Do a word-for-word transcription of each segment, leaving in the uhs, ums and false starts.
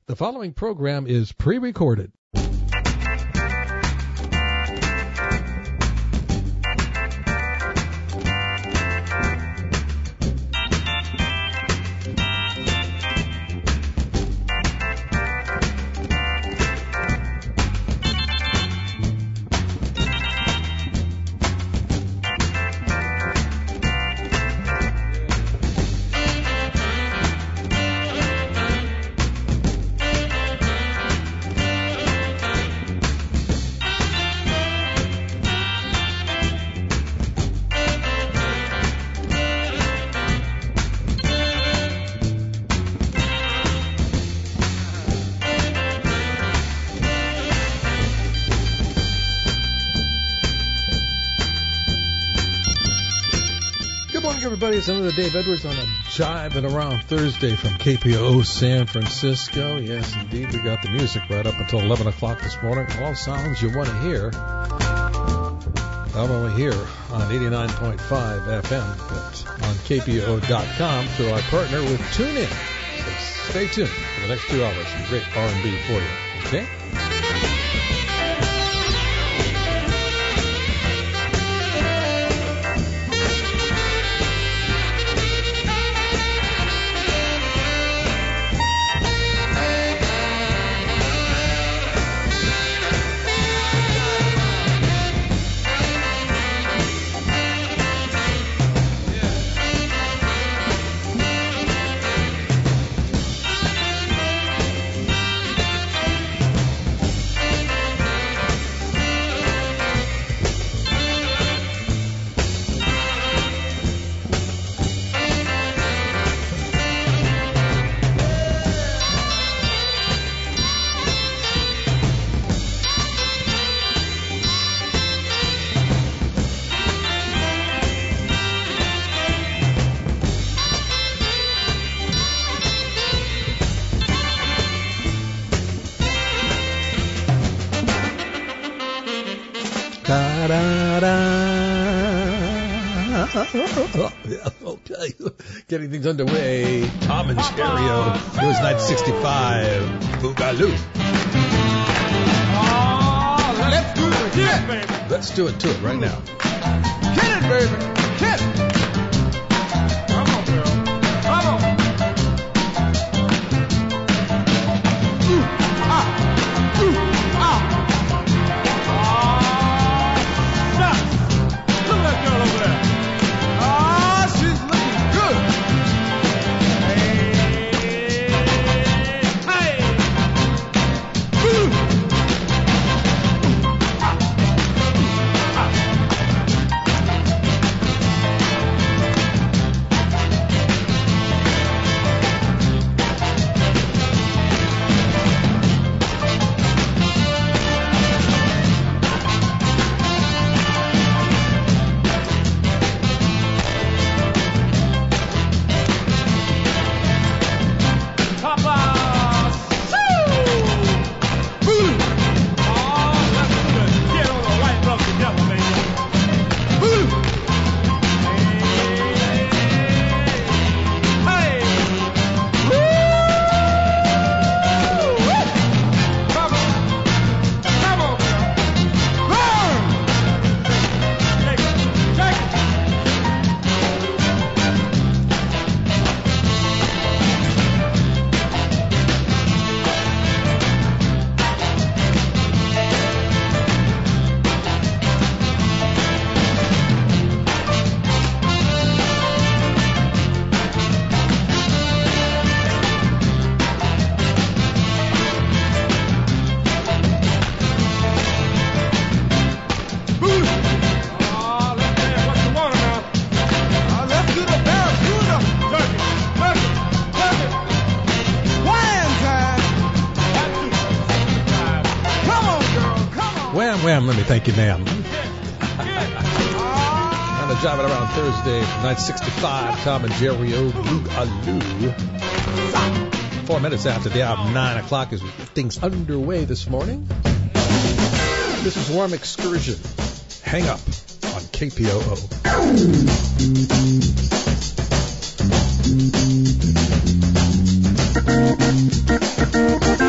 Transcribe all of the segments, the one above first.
The following program is pre-recorded. Everybody, it's another Dave Edwards on a Jive and Around Thursday from K P O O San Francisco. Yes, indeed, we got the music right up until eleven o'clock this morning. All sounds you want to hear, not only here on eighty-nine point five F M, but on K P O O dot com through our partner with TuneIn. So stay tuned for the next two hours. Some great R and B for you. Okay? Okay, getting things underway. Tom and Stereo. It was nineteen sixty-five. Boogaloo. Oh, let's do it again, baby. Let's do it to it right now. Get it, baby. Get it. Come on, girl. Come on. Ooh, ah, ooh, ah. Ah, nuts. Look at that girl over there. Ah, she's looking good. Hey, hey. Ooh. Ah, ah. Papa! Sue! Ooh. Oh, let's do it. Get on the right love together, baby. Ooh. Hey. Hey. Woo! Woo! Come on. Come on, girl. Burn! Shake it. Shake it. Oh, let's dance what you want now. Oh, let's do the barracuda. Turkey, turkey, turkey. Wham time. That's two sixty-five. Come on, girl. Come on. Wham, wham, let me thank you, ma'am. Get it. Ah. On the Jive and Around Thursday from nineteen sixty-five, Tom and Jerry O. Boogaloo. Four minutes after the hour, nine o'clock, as we get things underway this morning. This is Warm Excursion. Hang Up on K P O O. Thank you.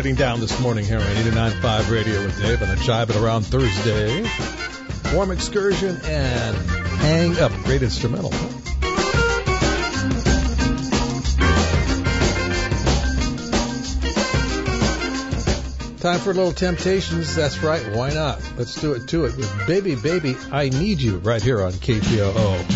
Getting down this morning here on eighty-nine point five Radio with Dave on a Jive It Around Thursday. Warm Excursion and Hang Up. Great instrumental. Time for a little Temptations. That's right. Why not? Let's do it to it with Baby, Baby, I Need You right here on K P O O.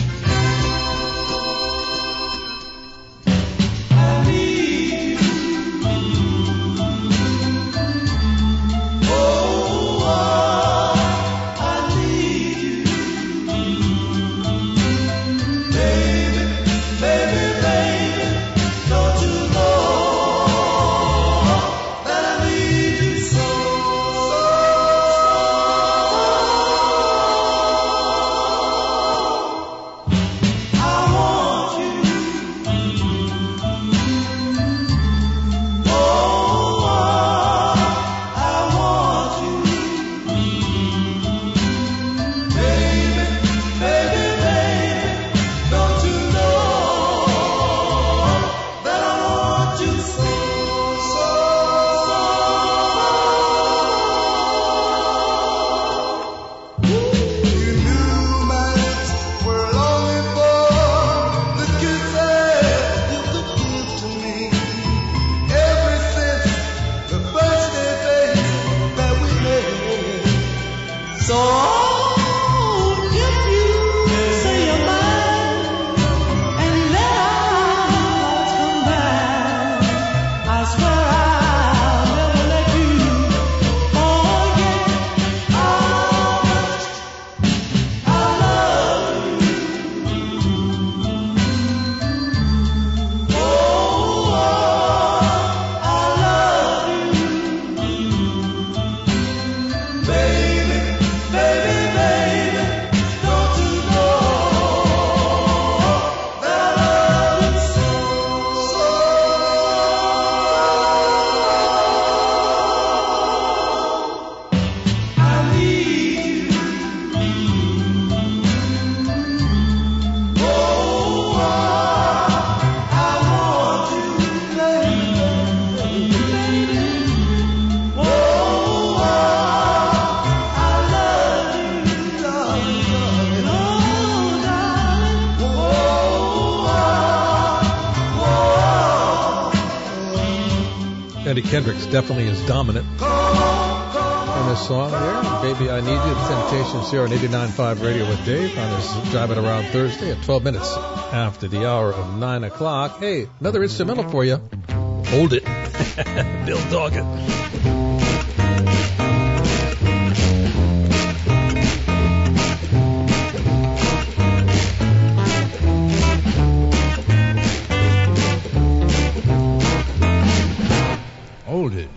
Eddie Kendricks definitely is dominant in this song here. Baby, I Need You. The Temptations here on eighty-nine point five Radio with Dave on this Jive It Around Thursday at twelve minutes after the hour of nine o'clock. Hey, another instrumental for you. Hold It. Bill Doggett. Hold it.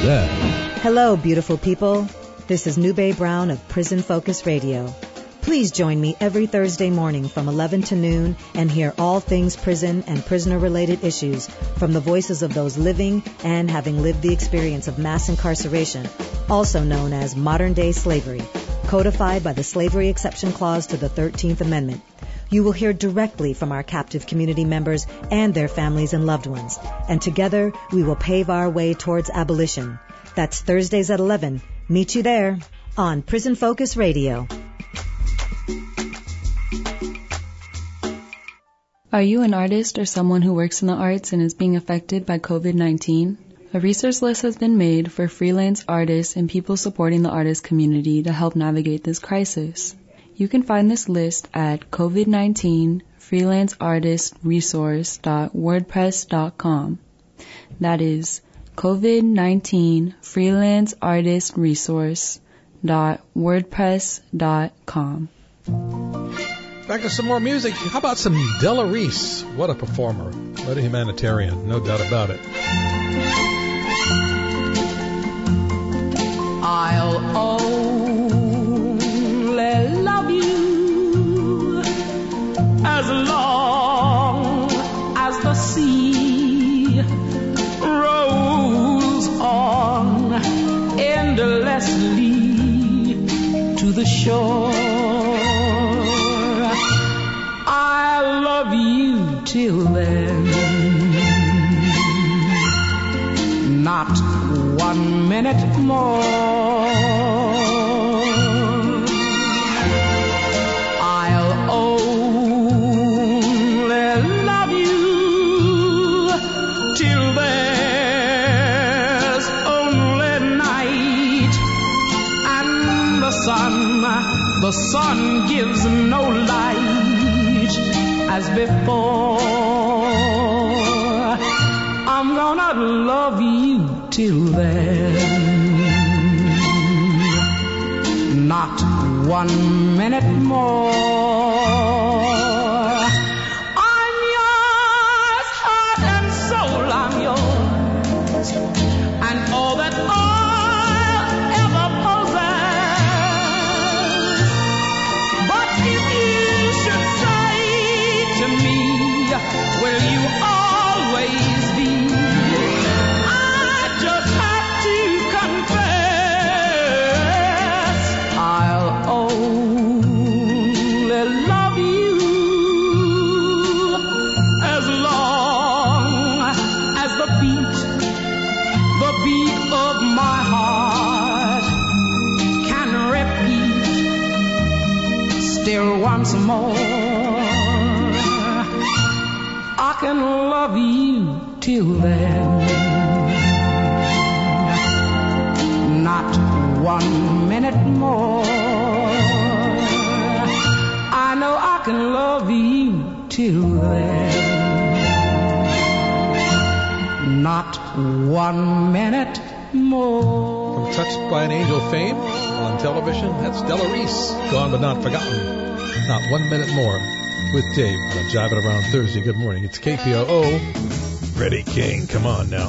that. Hello, beautiful people. This is Nube Brown of Prison Focus Radio. Please join me every Thursday morning from eleven to noon and hear all things prison and prisoner-related issues from the voices of those living and having lived the experience of mass incarceration, also known as modern-day slavery, codified by the Slavery Exception Clause to the thirteenth Amendment. You will hear directly from our captive community members and their families and loved ones, and together we will pave our way towards abolition. That's Thursdays at eleven. Meet you there on Prison Focus Radio. Are you an artist or someone who works in the arts and is being affected by COVID nineteen? A resource list has been made for freelance artists and people supporting the artist community to help navigate this crisis. You can find this list at covid nineteen freelance artist resource dot wordpress dot com. That is covid nineteen freelance artist resource dot wordpress dot com. Back to some more music. How about some Della Reese? What a performer. What a humanitarian, no doubt about it. I'll only love you as long as the sea rolls on endlessly to the shore. I'll love you till then, not one minute more. I'll only love you till there's only night and the sun, the sun gives no light as before. I'm gonna love you till then, not one minute more. I'm yours, heart and soul, I'm yours, and all that I'll ever possess. But if you should say to me, will you always be? Once more, I can love you till then, not one minute more. I know I can love you till then, not one minute more. From Touched by an Angel fame on television, that's Della Reese, gone but not forgotten. Not one minute more with Dave on a Jive It Around Thursday. Good morning. It's K P O O. Freddie King, come on now.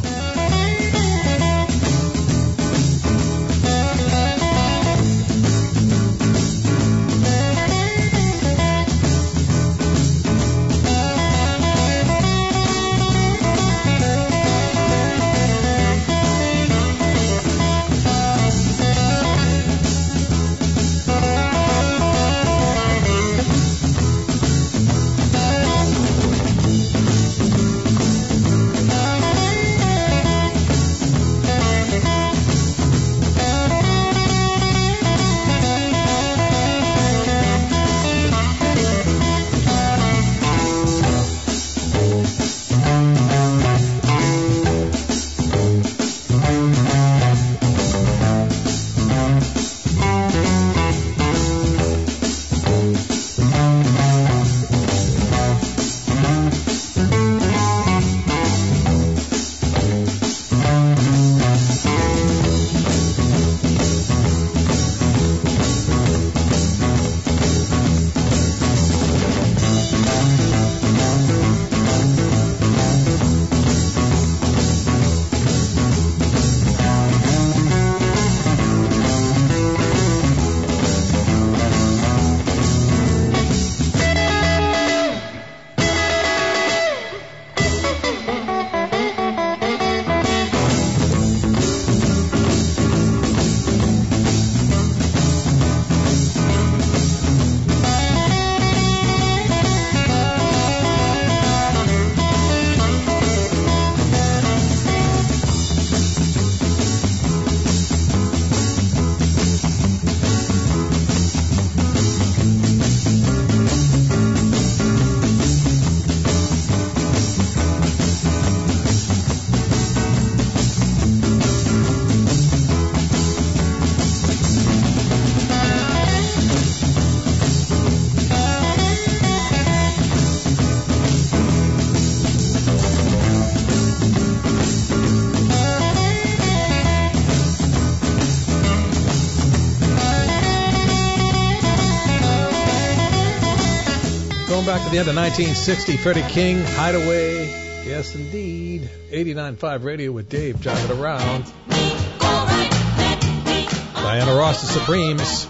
Going back to the end of nineteen sixty, Freddie King, Hideaway. Yes, indeed. eighty-nine point five Radio with Dave, jiving around. Diana Ross, The Supremes.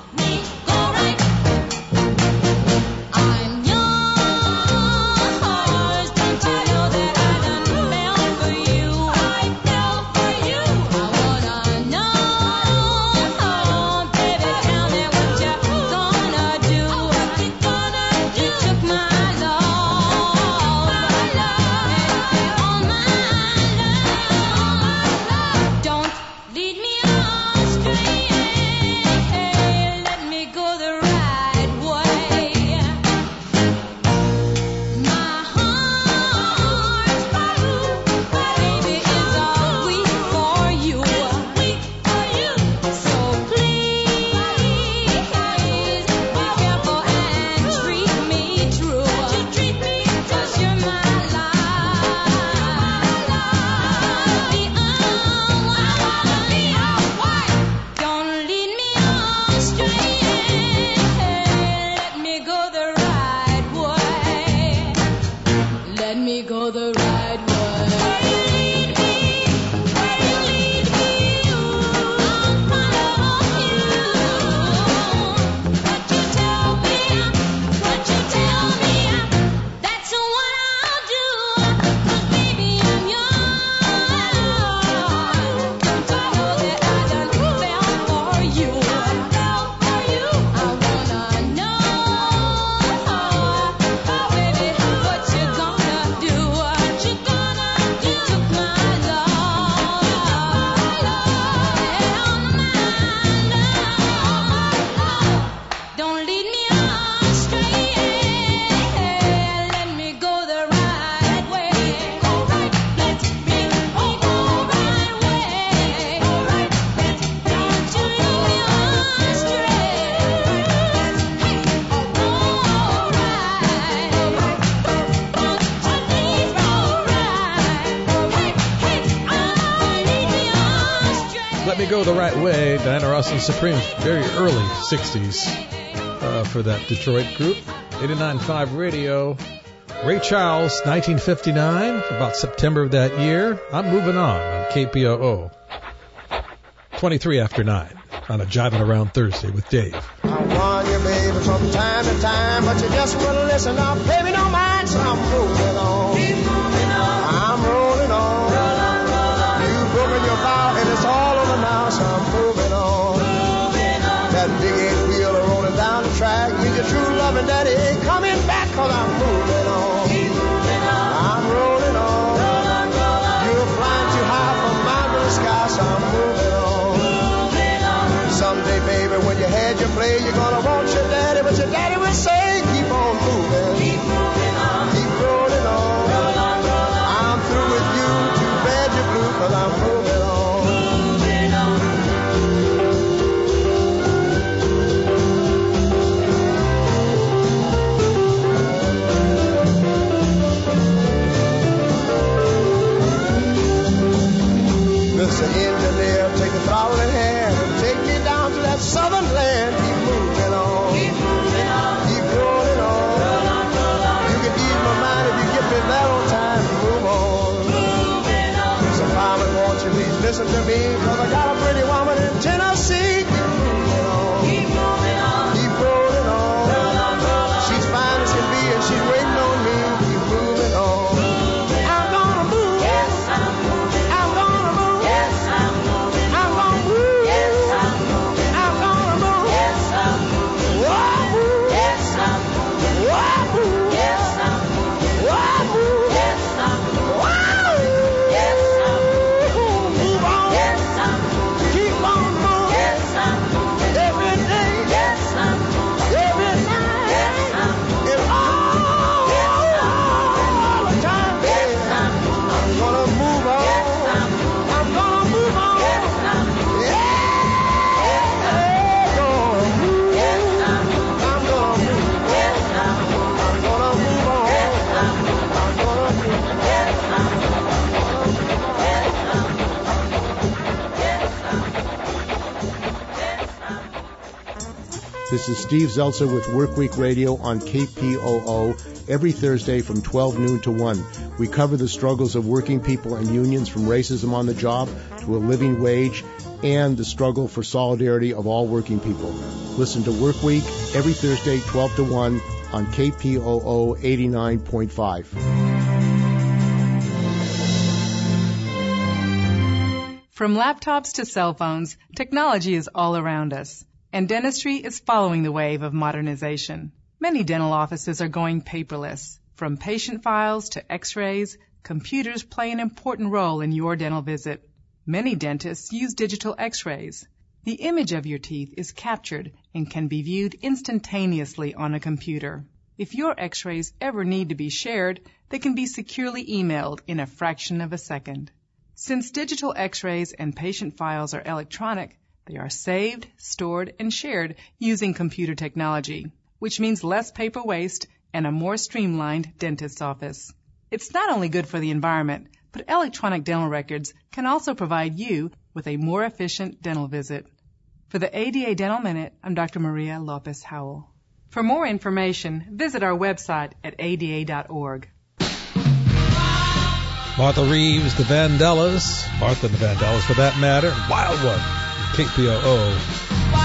Go the Right Way, Diana Ross and Supremes, very early sixties uh, for that Detroit group. eighty-nine point five Radio. Ray Charles, nineteen fifty-nine, about September of that year. I'm Moving On on K P O O. twenty-three after nine on a Jiving Around Thursday with Dave. I want you, baby, from time to time, but you just wouldn't listen. Now, baby, don't mind, so I'm moving on. Keep moving on. I'm rolling on. Roll on, roll on. You've broken your vow, and it's all over now, so I'm moving on. Moving on. That big eight wheeler rolling down the track. With your true love and daddy ain't coming back, cause I'm moving on. Keep moving on. I'm rolling on. Roll on, roll on. You're flying too high from mountain to sky, so I'm moving on. Moving on. Someday, baby, when you had your play, you're gonna want your daddy, but your daddy will say, keep on moving. Keep moving on. Keep rolling on. Roll on, roll on. I'm through with you, too bad you're blue, cause I'm moving on. Moving on. Mister Engineer, take the throttle in hand and take me down to that southern land. Keep moving on. Keep moving on. Keep rolling on. Roll on, roll on. You can ease my mind if you get me there on time to move on. Moving on. Mister Fireman, won't you please listen to me? Cause I got a pretty woman in Tennessee. Keep moving on. Keep moving on. Keep rolling on. Roll on, roll on. She's fine as can be and she's waiting on me. Keep moving on. I'm gonna move. Yes, I'm moving. I'm gonna move. Yes, I'm moving. I'm gonna move. Yes, I'm moving. I'm gonna move. Yes, I'm moving. Whoa, move. Yes, I'm moving. Whoa, move. Yes, I'm moving. Whoa, move. Yes, I'm moving. Whoa, yes, I'm moving. Move on. Yes, I'm moving. Keep This is Steve Zeltzer with Workweek Radio on K P O O every Thursday from twelve noon to one. We cover the struggles of working people and unions, from racism on the job to a living wage, and the struggle for solidarity of all working people. Listen to Workweek every Thursday, twelve to one on K P O O eighty-nine point five. From laptops to cell phones, technology is all around us, and dentistry is following the wave of modernization. Many dental offices are going paperless. From patient files to x-rays, computers play an important role in your dental visit. Many dentists use digital x-rays. The image of your teeth is captured and can be viewed instantaneously on a computer. If your x-rays ever need to be shared, they can be securely emailed in a fraction of a second. Since digital x-rays and patient files are electronic, they are saved, stored, and shared using computer technology, which means less paper waste and a more streamlined dentist's office. It's not only good for the environment, but electronic dental records can also provide you with a more efficient dental visit. For the A D A Dental Minute, I'm Doctor Maria Lopez Howell. For more information, visit our website at A D A dot org. Martha Reeves, the Vandellas, Martha and the Vandellas for that matter, Wild One, K P O O.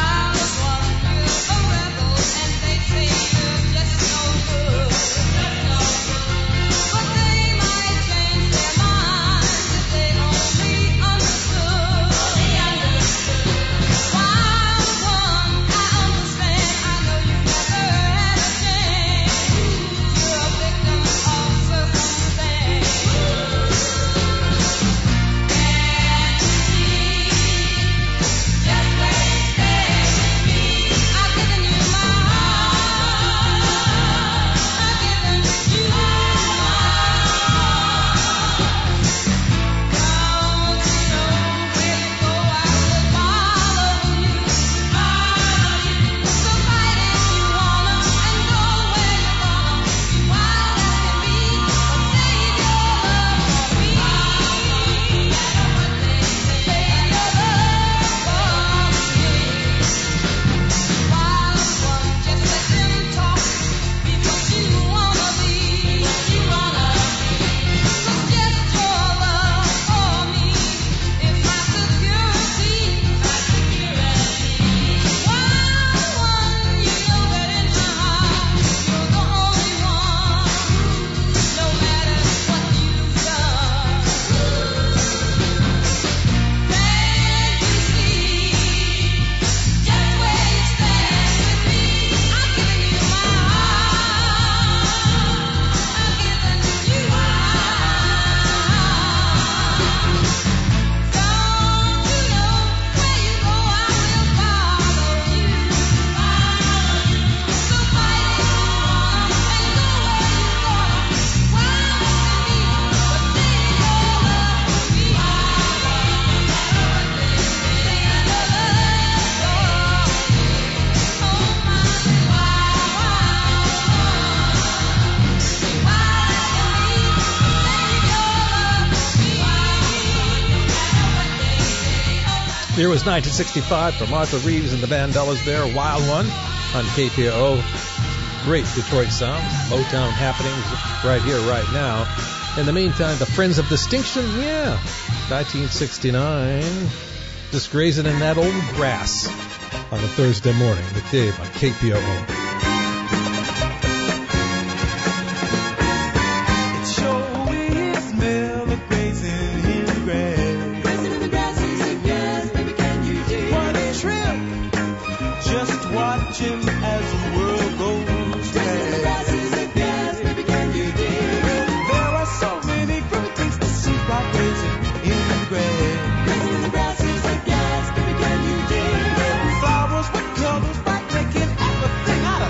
Here was nineteen sixty-five for Martha Reeves and the Vandellas there, Wild One on K P O O. Great Detroit sound, Motown happenings right here, right now. In the meantime, the Friends of Distinction, yeah, nineteen sixty-nine, just grazing in that old grass on a Thursday morning with Dave on K P O O. Flowers with colors like making everything out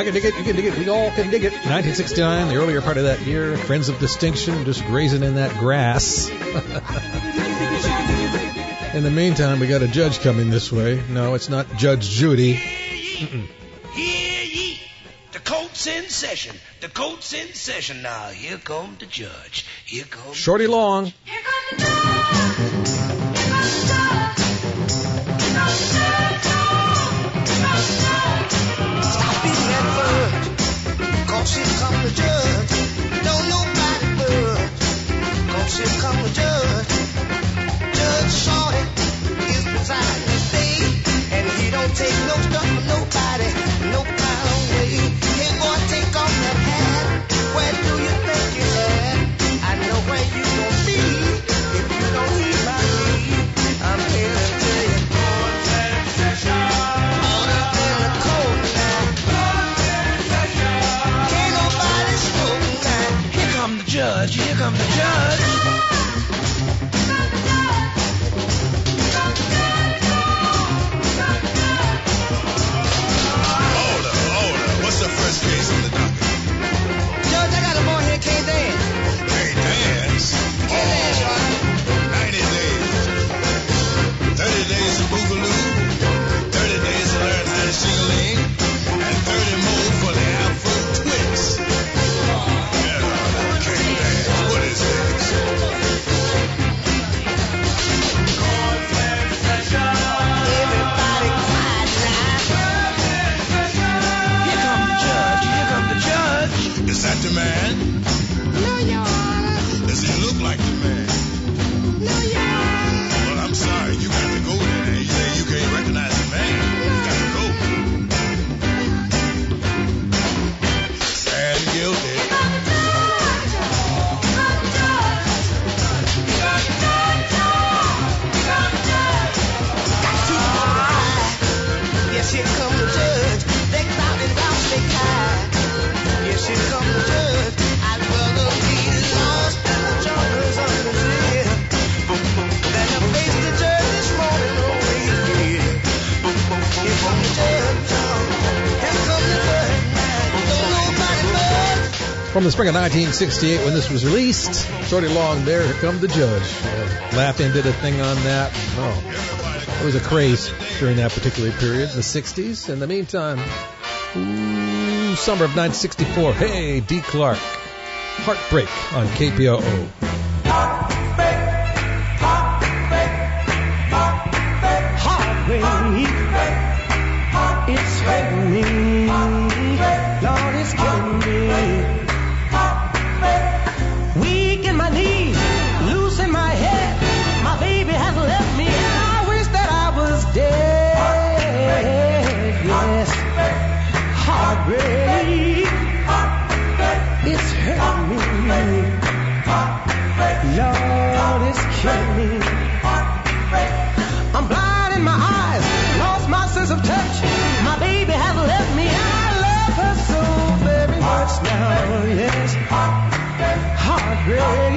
I can dig it, you can dig it, we all can dig it. nineteen sixty-nine, the earlier part of that year, Friends of Distinction just grazing in that grass. In the meantime, we got a judge coming this way. No, it's not Judge Judy. Mm-mm. Hear ye, the court's in session. The court's in session now. Here come the judge. Here comes Shorty Long. Here comes the judge. Here comes the judge. Here comes the judge. Here comes the judge. Stop beating that bird, 'cause here come the judge. Don't nobody budge, 'cause here come the judge. Judge Shorty is presiding this day, and he don't take no stuff from nobody, no kind of way. Hey boy, take off that hat. Where do you think you're at? I know where you gon' be if you don't heed my lead. I'm here to tell you. Order in the court now. Can't nobody smoke now. Here come the judge. Here come the judge. The first case on the docket. Judge, I got a boy here can't dance. Can't dance? Can't dance, Shorty. ninety days. thirty days of boogaloo. thirty days to learn how to shing-a-ling. And thirty more for the Afro twist. Yeah, can't dance. What is this? Everybody quiet now. Is that the man? No, Your Honor. Does he look like the man? No, Your Honor. Well, I'm sorry. You got to go there. You say you can't recognize the man. You got to go. Stand guilty. Yes, here come the judge. They clout and down, they high. Yes, here come the judge. I'd rather be lost than the jumpers on the hill. Than to face the judge this morning over here. Here come the judge. Here come the judge. Don't nobody but. From the spring of nineteen sixty-eight, when this was released, Shorty Long there, Here Come the Judge. Uh, Laughed-In did a thing on that. Oh, it was a craze during that particular period, the sixties. In the meantime, ooh, summer of nineteen sixty-four. Hey, D. Clark. Heartbreak on K P O O. Heartbreak, it's hurting me. Lord, it's killing me. Weak in my knees, loose in my head. My baby has left me, and I wish that I was dead. Yes, heartbreak, it's hurting me. Lord, it's killing me. I'm blind in my eyes, lost my sense of touch. My baby has left me, and I love her so very much now. Yes, heartbreak,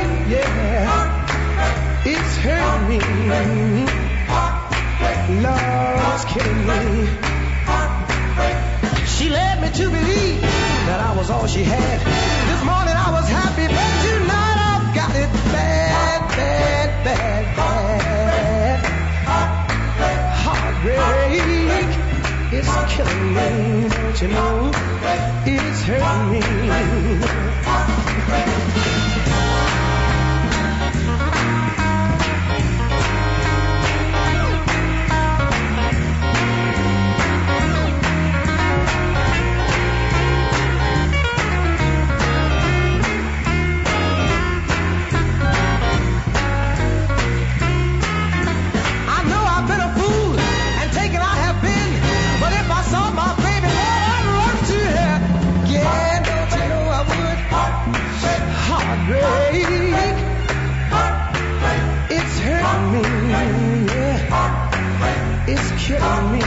yeah, it's hurting me. Lord, it's killing me. She led me to believe that I was all she had. This morning I was happy, but tonight I've got it bad, bad, bad, bad. Heartbreak, it's killing me, don't you know? It's hurting me. Killing me.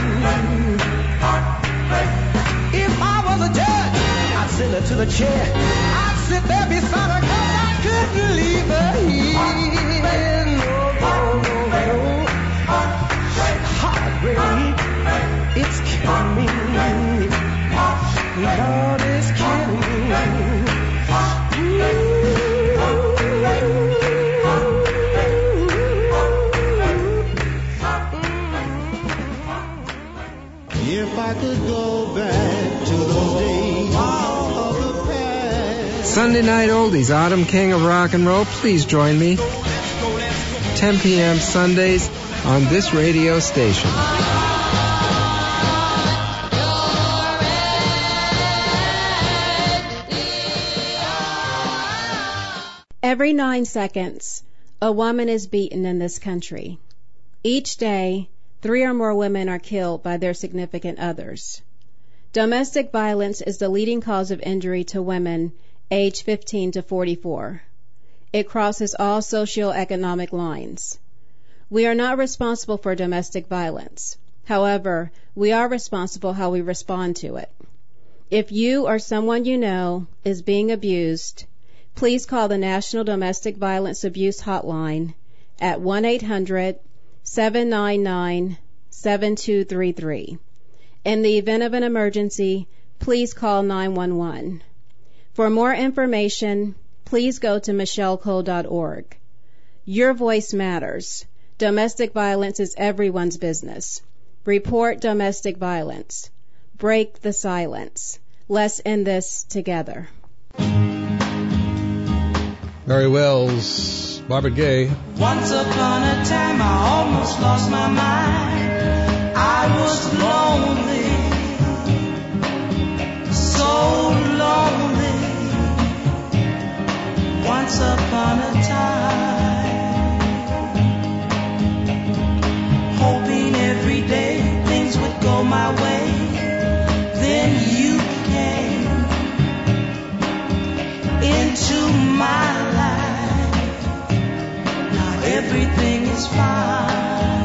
If I was a judge, I'd send her to the chair. I'd sit there beside her 'cause I couldn't leave her here. No, no, no, no. Heartbreak, it's killing me. Lord is killing me. If I could go back to those days of the past. Sunday Night Oldies, Autumn King of Rock and Roll. Please join me. ten p.m. Sundays on this radio station. Every nine seconds, a woman is beaten in this country. Each day, three or more women are killed by their significant others. Domestic violence is the leading cause of injury to women aged fifteen to forty-four. It crosses all socioeconomic lines. We are not responsible for domestic violence. However, we are responsible how we respond to it. If you or someone you know is being abused, please call the National Domestic Violence Abuse Hotline at one eight hundred seven nine nine seven two three three. In the event of an emergency, please call nine one one. For more information, please go to michelle cole dot org. Your voice matters. Domestic violence is everyone's business. Report domestic violence. Break the silence. Let's end this together. Mary Wells, Marvin Gaye. Once upon a time I almost lost my mind. I was lonely, so lonely. Once upon a time, hoping every day things would go my way. Then you came into my life. Now everything is fine.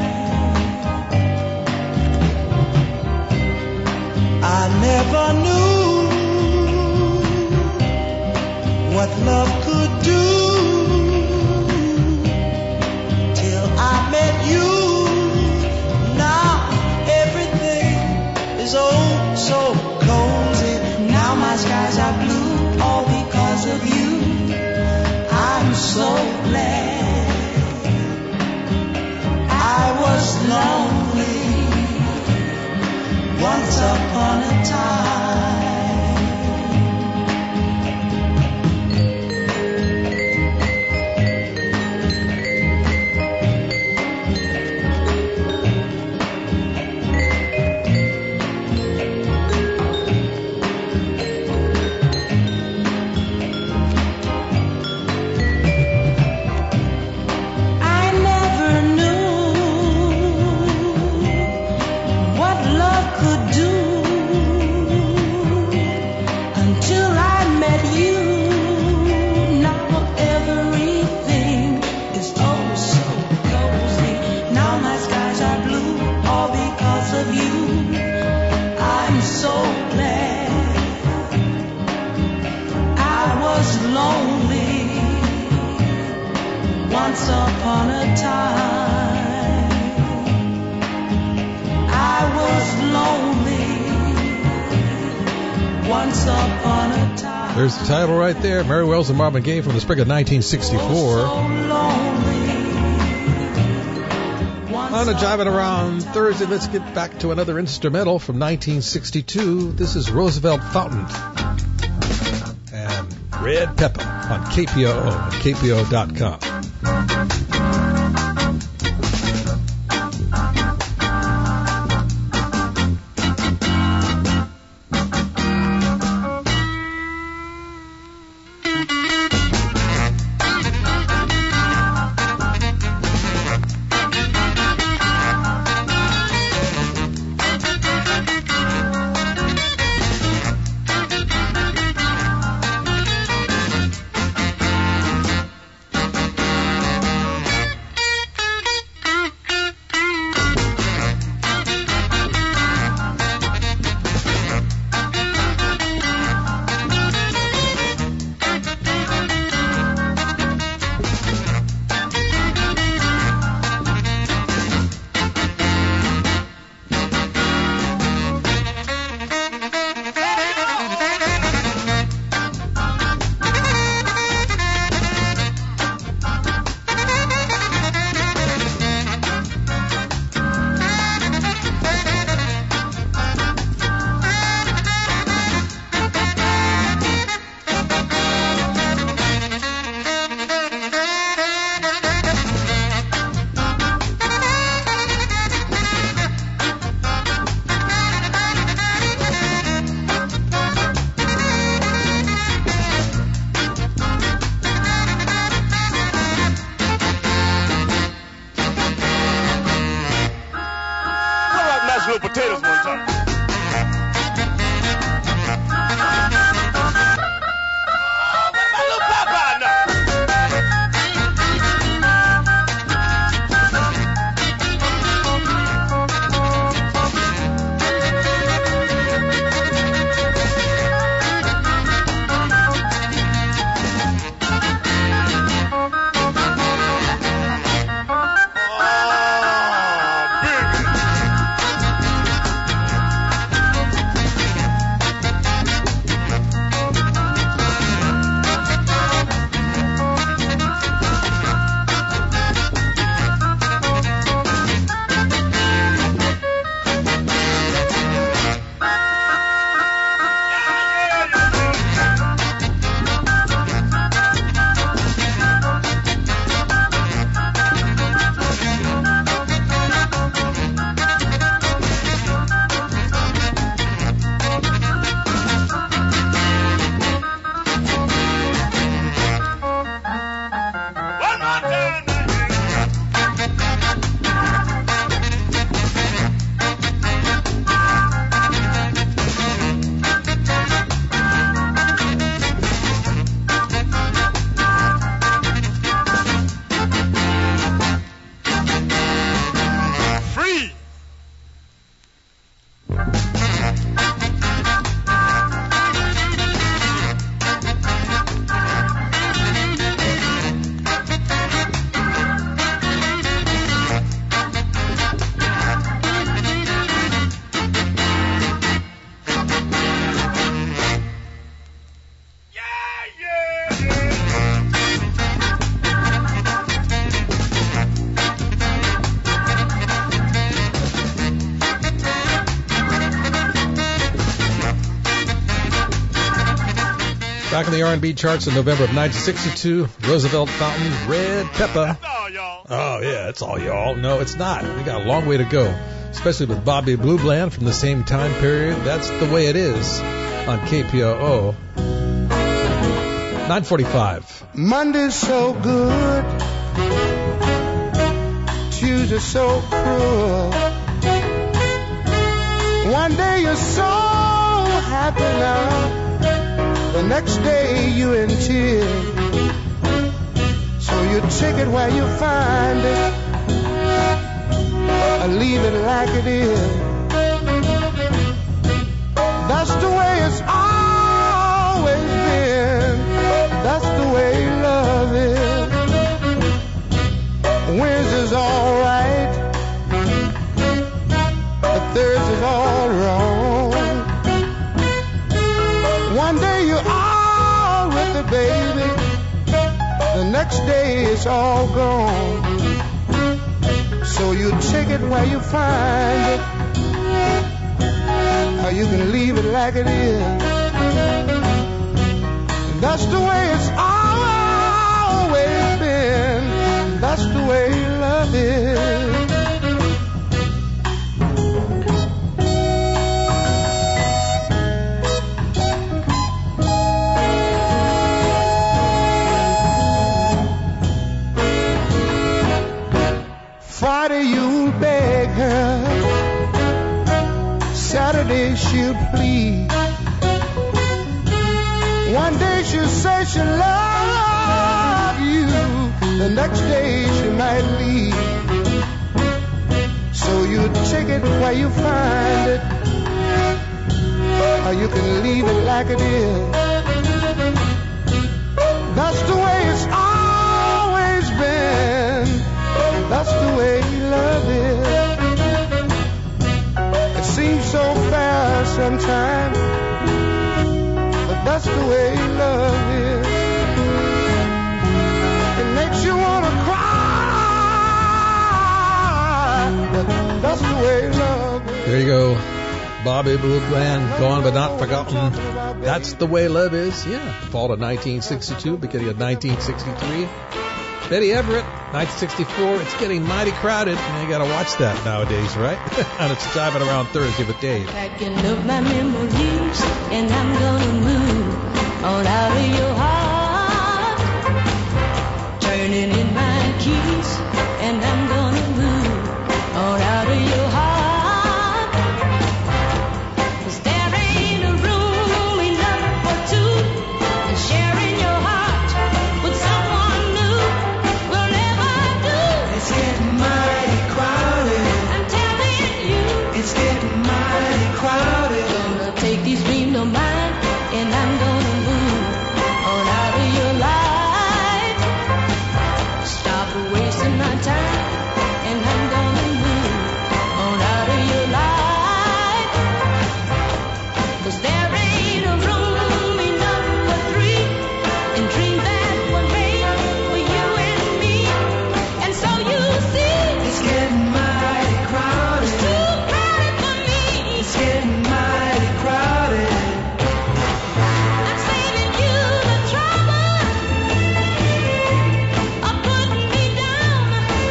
I never knew what love could do till I met you. Now everything is oh so cozy. Now my skies are blue, all because of you. I'm so glad I was lonely once upon a time. Once upon a time, I was lonely. Once upon a time. There's the title right there. Mary Wells and Marvin Gaye from the spring of nineteen sixty-four. On a Jiving Around Thursday, let's get back to another instrumental from nineteen sixty-two. This is Roosevelt Fountain and Red Pepper on K P O O and K P O dot com. Thank you. Back in the R and B charts in November of nineteen sixty-two, Roosevelt Fountain, Red Pepper. Oh, yeah, it's all y'all. No, it's not. We got a long way to go, especially with Bobby Blue Bland from the same time period. That's the way it is on K P O O. nine forty-five. Monday's so good, Tuesday's so cruel. One day you're so happy now, the next day you in tears. So you take it where you find it, or leave it like it is. That's the way it's always been. That's the way love is. Wednesday's all right, but Thursday's all wrong. One day you're all with it, baby, the next day it's all gone. So you take it where you find it, or you can leave it like it is. That's the way it's always been. That's the way love is. Friday you'll beg her, Saturday she'll plead. One day she'll say she'll love you, the next day she might leave. So you take it where you find it, or you can leave it like it is. That's the way it's always been. That's the way love is. It seems so fast sometimes, but that's the way love is. It makes you want to cry, but that's the way love is. There you go. Bobby Blue Bland, gone but not forgotten. That's the way love is. Yeah. Fall of nineteen sixty-two, beginning of nineteen sixty-three. Betty Everett, nineteen sixty-four. It's getting mighty crowded, and you got to watch that nowadays, right? And it's driving around Thursday with Dave. Packing up my memories, and I'm gonna move on out of your heart. Turning in my keys, and I'm gonna move on out of your heart. 'Cause there ain't a room enough for two, and sharing your heart with someone new will never do. It's getting mighty crowded. I'm telling you, It's getting mighty crowded. gonna take these dreams of mine, and I'm gonna move on out of your life. Stop wasting my time, and I'm gonna move on out of your life. 'Cause there ain't a room enough for three, and dreams that were made for you and me. And so you see, It's getting mighty crowded. it's too crowded for me. It's getting mighty crowded. I'm saving you the trouble of putting me down.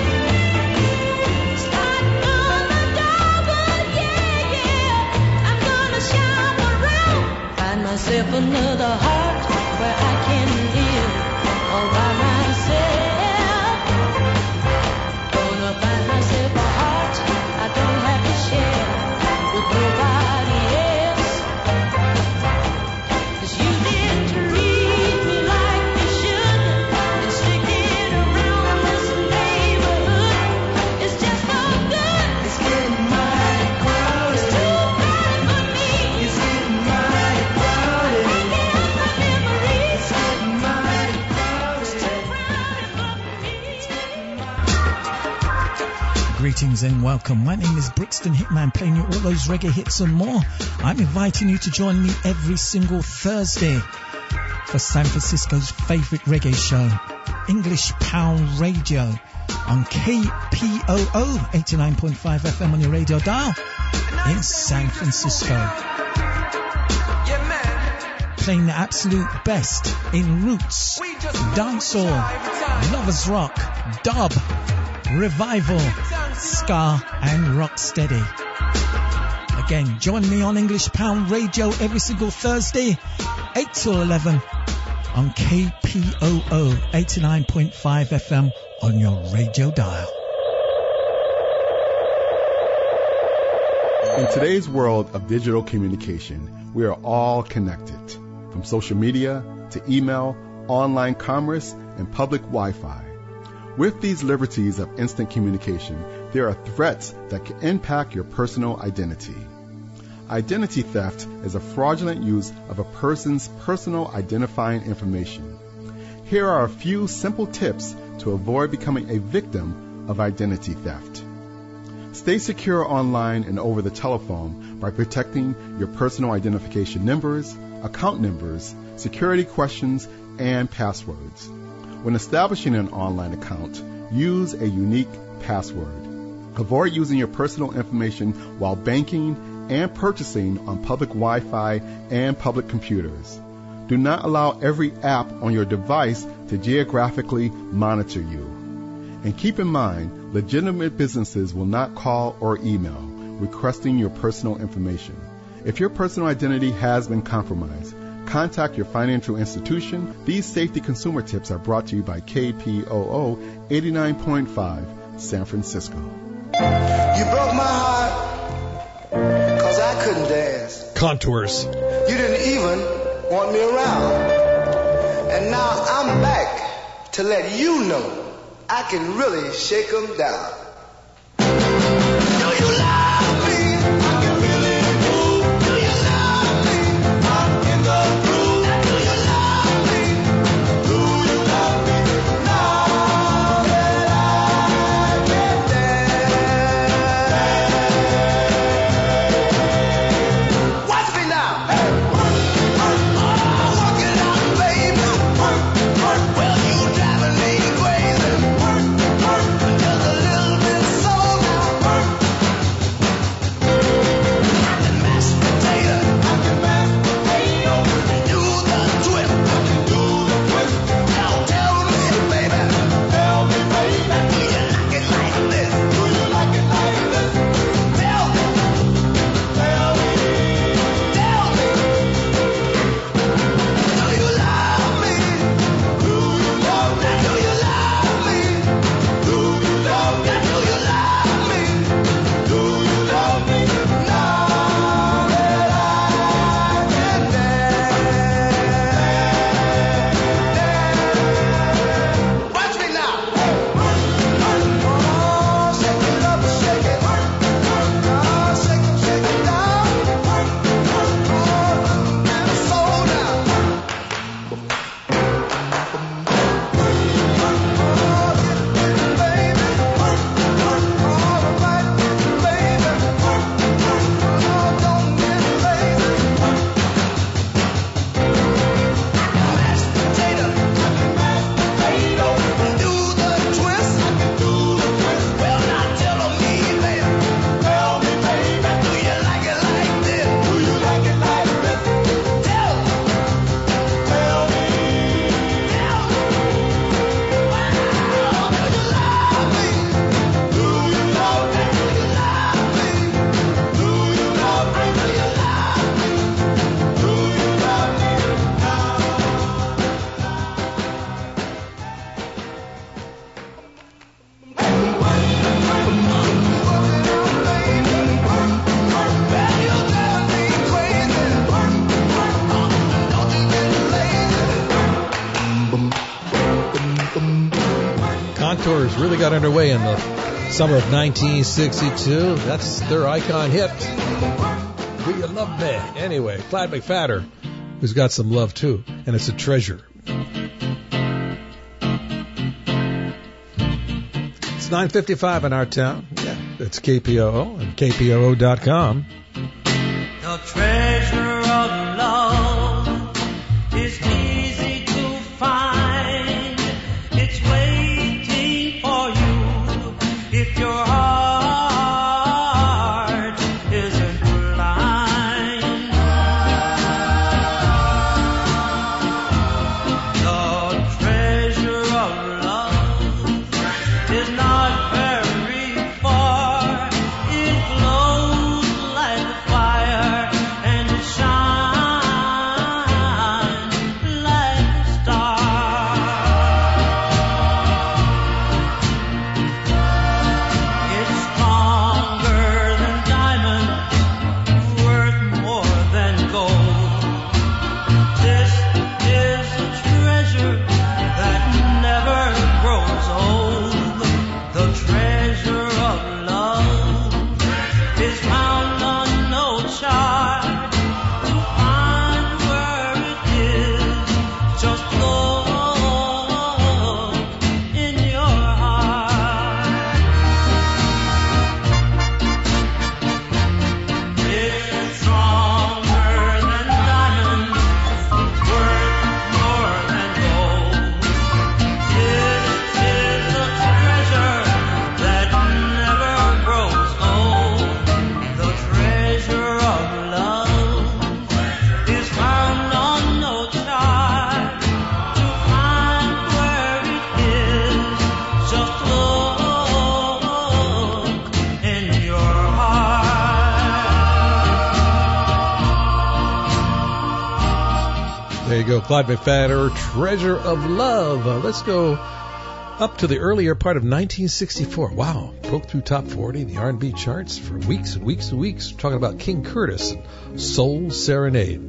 Starting on the double, yeah, yeah. I'm gonna shop around, find myself another heart where I can live all by myself. Gonna find myself a heart I don't have to share with nobody else. 'Cause you didn't treat me like you should, and sticking around this neighborhood is just no good. It's getting mighty crowded. It's too crowded for me. It's getting mighty crowded. Picking up my memories. It's getting mighty It's too crowded. crowded for me. Greetings and welcome. My name is Brixton Hitman, playing you all those reggae hits and more. I'm inviting you to join me every single Thursday for San Francisco's favorite reggae show, English Pound Radio, on K P O O eighty-nine point five F M on your radio dial in San Francisco. Yeah, man. playing the absolute best in roots, dancehall, lovers rock, dub, revival, ska and rocksteady. Again, join me on English Pound Radio every single Thursday, eight till eleven on K P O O eighty-nine point five F M on your radio dial. In today's world of digital communication, we are all connected, from social media to email, online commerce, and public Wi-Fi. With these liberties of instant communication, there are threats that can impact your personal identity. Identity theft is a fraudulent use of a person's personal identifying information. Here are a few simple tips to avoid becoming a victim of identity theft. Stay secure online and over the telephone by protecting your personal identification numbers, account numbers, security questions, and passwords. When establishing an online account, use a unique password. Avoid using your personal information while banking and purchasing on public Wi-Fi and public computers. Do not allow every app on your device to geographically monitor you. And keep in mind, legitimate businesses will not call or email requesting your personal information. If your personal identity has been compromised, contact your financial institution. These safety consumer tips are brought to you by K P O O eighty-nine point five San Francisco. You broke my heart because I couldn't dance. Contours. You didn't even want me around. And now I'm back to let you know I can really shake 'em down. Do you love me? I can really move. Do you love me? I'm in the groove. Do you love me? Do you love me? Now that I can dance. Watch me now. Hey, work, work, oh, work it out, baby. Work, work, well, you driving me crazy. Just a little bit soul now. Work. And mashed potato. I can mash potato. Do the twist. I can do the twist. Now tell me, baby. Tell me, baby. Do you like it like this? Do you like it like this? Tell me. Tell me. Tell me. Do you love me? Do you love me? Do you love me? Do you love me? Do you love me? Do you love me? Now that I can dance. Watch me now. Oh, shake it up, shake it. Oh, shake it, shake it down. Oh, and soul now. Contours really got underway in the summer of nineteen sixty-two. That's their icon hit. Do you love me? Anyway, Clyde McFadder, who's got some love too, and it's a treasure. It's nine fifty-five in our town. Yeah, it's K P O O and K P O O dot com. The treasure of love is easy to find. It's waiting for you if your heart isn't blind. you go. Clyde McPhatter, Treasure of Love. Uh, let's go up to the earlier part of nineteen sixty-four. Wow. Broke through top forty, the R and B charts for weeks and weeks and weeks. We're talking about King Curtis and Soul Serenade.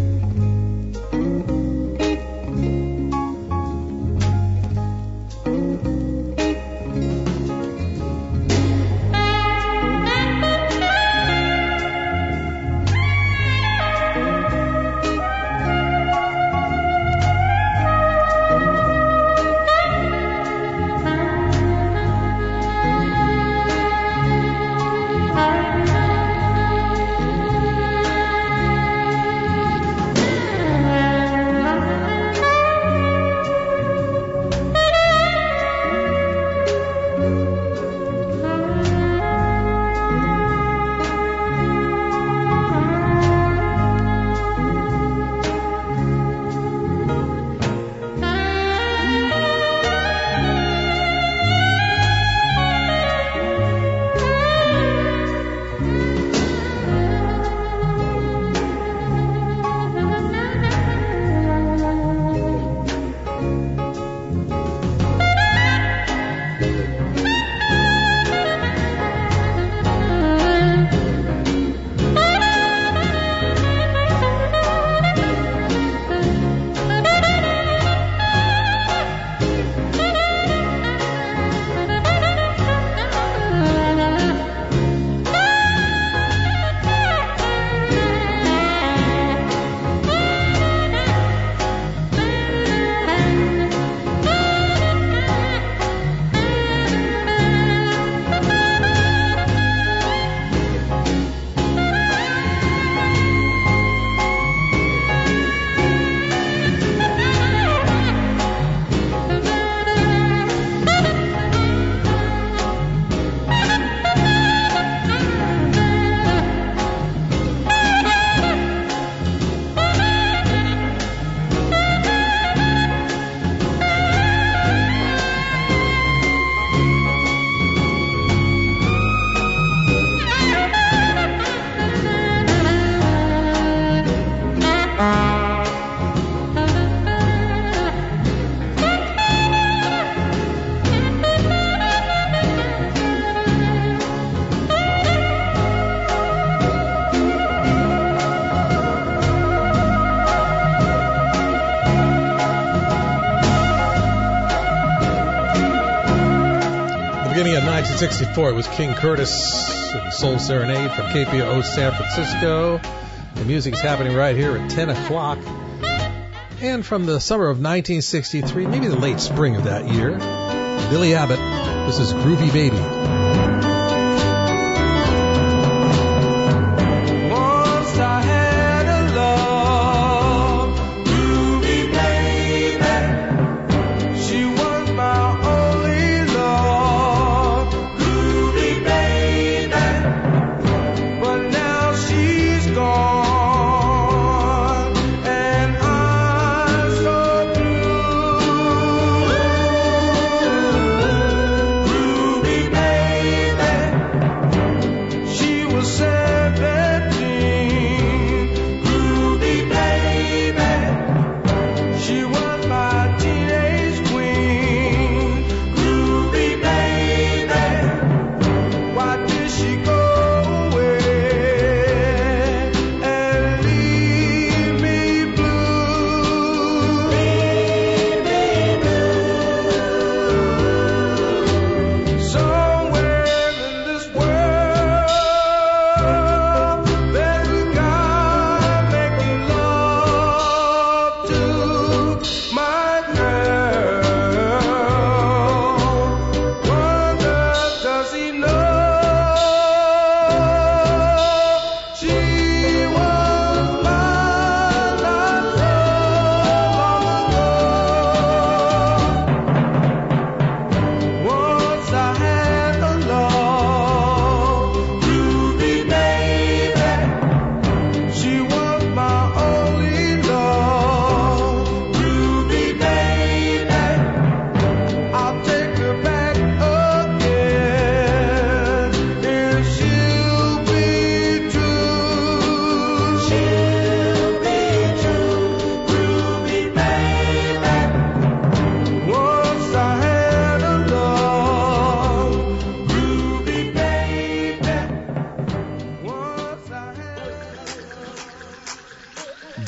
nineteen sixty-four, it was King Curtis and Soul Serenade from K P O O San Francisco. The music's happening right here at ten o'clock. And from the summer of nineteen sixty-three, maybe the late spring of that year, Billy Abbott, this is Groovy Baby. Baby.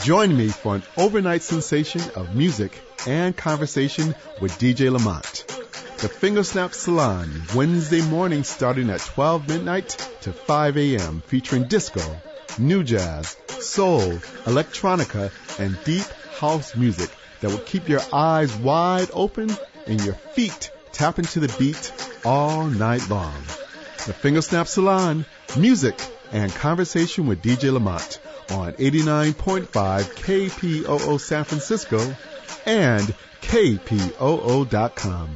Join me for an overnight sensation of music and conversation with D J Lamont. The Fingersnap Salon, Wednesday morning starting at twelve midnight to five a.m., featuring disco, new jazz, soul, electronica, and deep house music that will keep your eyes wide open and your feet tapping to the beat all night long. The Fingersnap Salon, music and conversation with D J Lamont on eighty-nine point five K P O O San Francisco and K P O O dot com.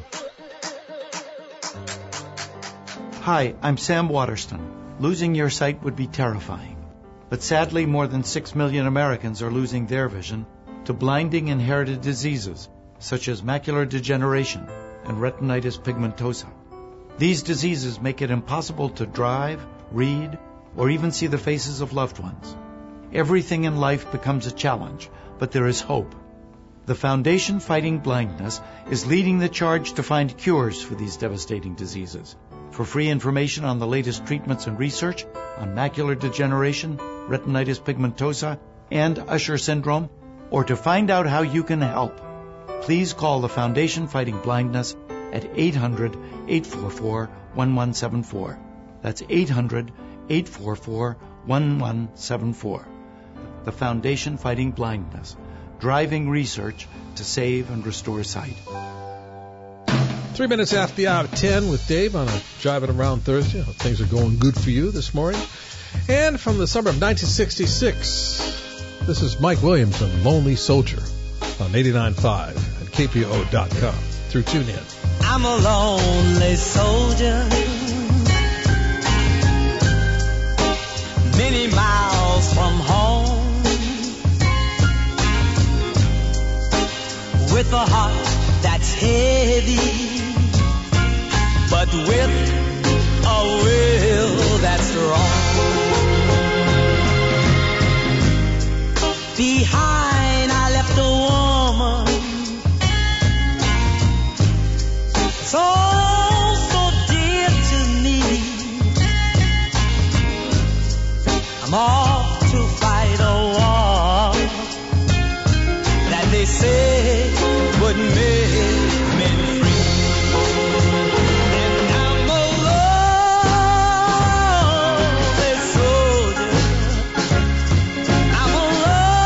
Hi, I'm Sam Waterston. Losing your sight would be terrifying. But sadly, more than six million Americans are losing their vision to blinding inherited diseases such as macular degeneration and retinitis pigmentosa. These diseases make it impossible to drive, read, or even see the faces of loved ones. Everything in life becomes a challenge, but there is hope. The Foundation Fighting Blindness is leading the charge to find cures for these devastating diseases. For free information on the latest treatments and research on macular degeneration, retinitis pigmentosa, and Usher syndrome, or to find out how you can help, please call the Foundation Fighting Blindness at eight hundred, eight four four, one one seven four. That's eight hundred, eight four four, one one seven four. The Foundation Fighting Blindness, driving research to save and restore sight. Three minutes after the hour of ten with Dave on a Driving Around Thursday. Hope things are going good for you this morning. And from the summer of nineteen sixty-six, this is Mike Williams and Lonely Soldier on eighty-nine point five at K P O O dot com through TuneIn. I'm a lonely soldier, many miles from home, with a heart that's heavy, but with a will that's strong. Behind I left a woman so, so dear to me. I'm off to fight a war that they say would make me free. And I'm a lonely soldier. I'm a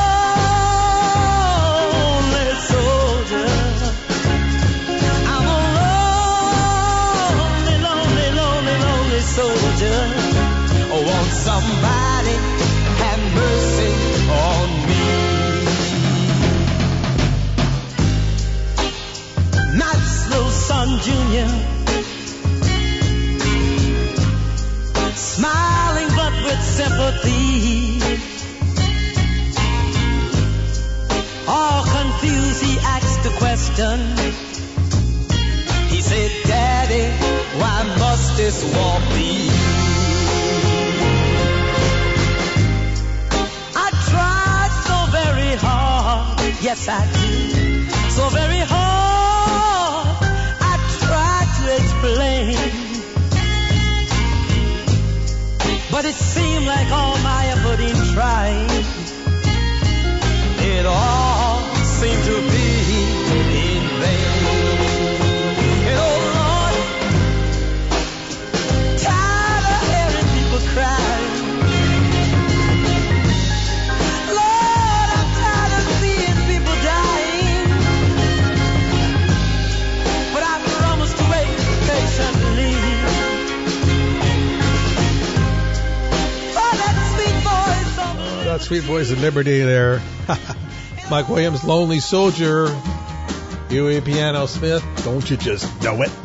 lonely soldier. I'm a lonely, lonely, lonely, lonely soldier. I want somebody have mercy on me. Knott's little son Junior, smiling but with sympathy. All confused, he asked the question. He said, Daddy, why must this war be? I tried so very hard, yes I did, so very hard. I tried to explain, but it seemed like all my effort in trying, it all seemed to be in vain. And oh Lord, tired of hearing people cry. Lord, I'm tired of seeing people dying. But I promised to wait patiently for that sweet voice of Oh, that sweet voice of liberty there. Mike Williams, Lonely Soldier. Huey Piano Smith, don't you just know it?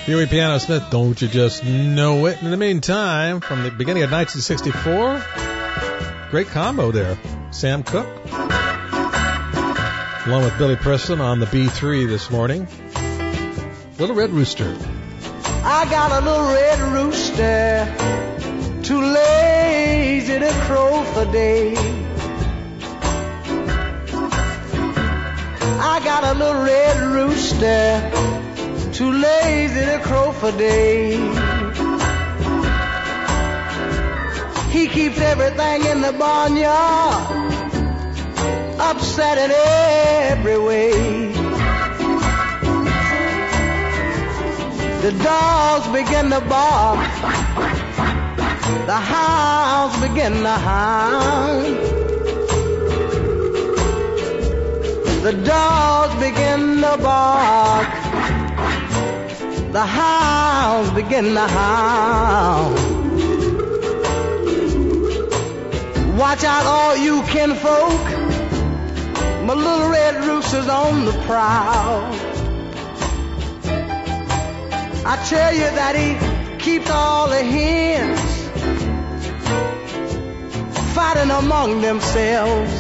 Huey Piano Smith, Don't You Just Know It? In the meantime, from the beginning of nineteen sixty-four, great combo there. Sam Cooke, along with Billy Preston on the B three this morning. Little Red Rooster. I got a little red rooster, too lazy to crow for days. I got a little red rooster, too lazy to crow for days. He keeps everything in the barnyard upset in every way. The dogs begin to bark, the hounds begin to hound. The dogs begin to bark, the hounds begin to howl. Watch out, all you kinfolk, my little red rooster's on the prowl. I tell you that he keeps all the hens fighting among themselves.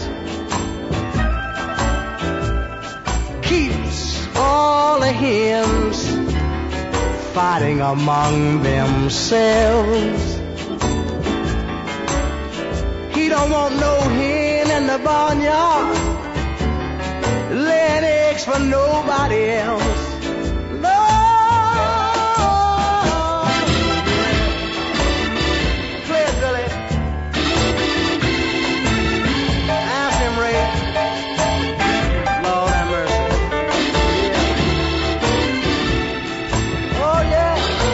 Keeps all the hens fighting among themselves. He don't want no hen in the barnyard laying eggs for nobody else. No. Play it, Billy. Ask him, Ray. Lord have mercy. Yeah. Oh, yeah.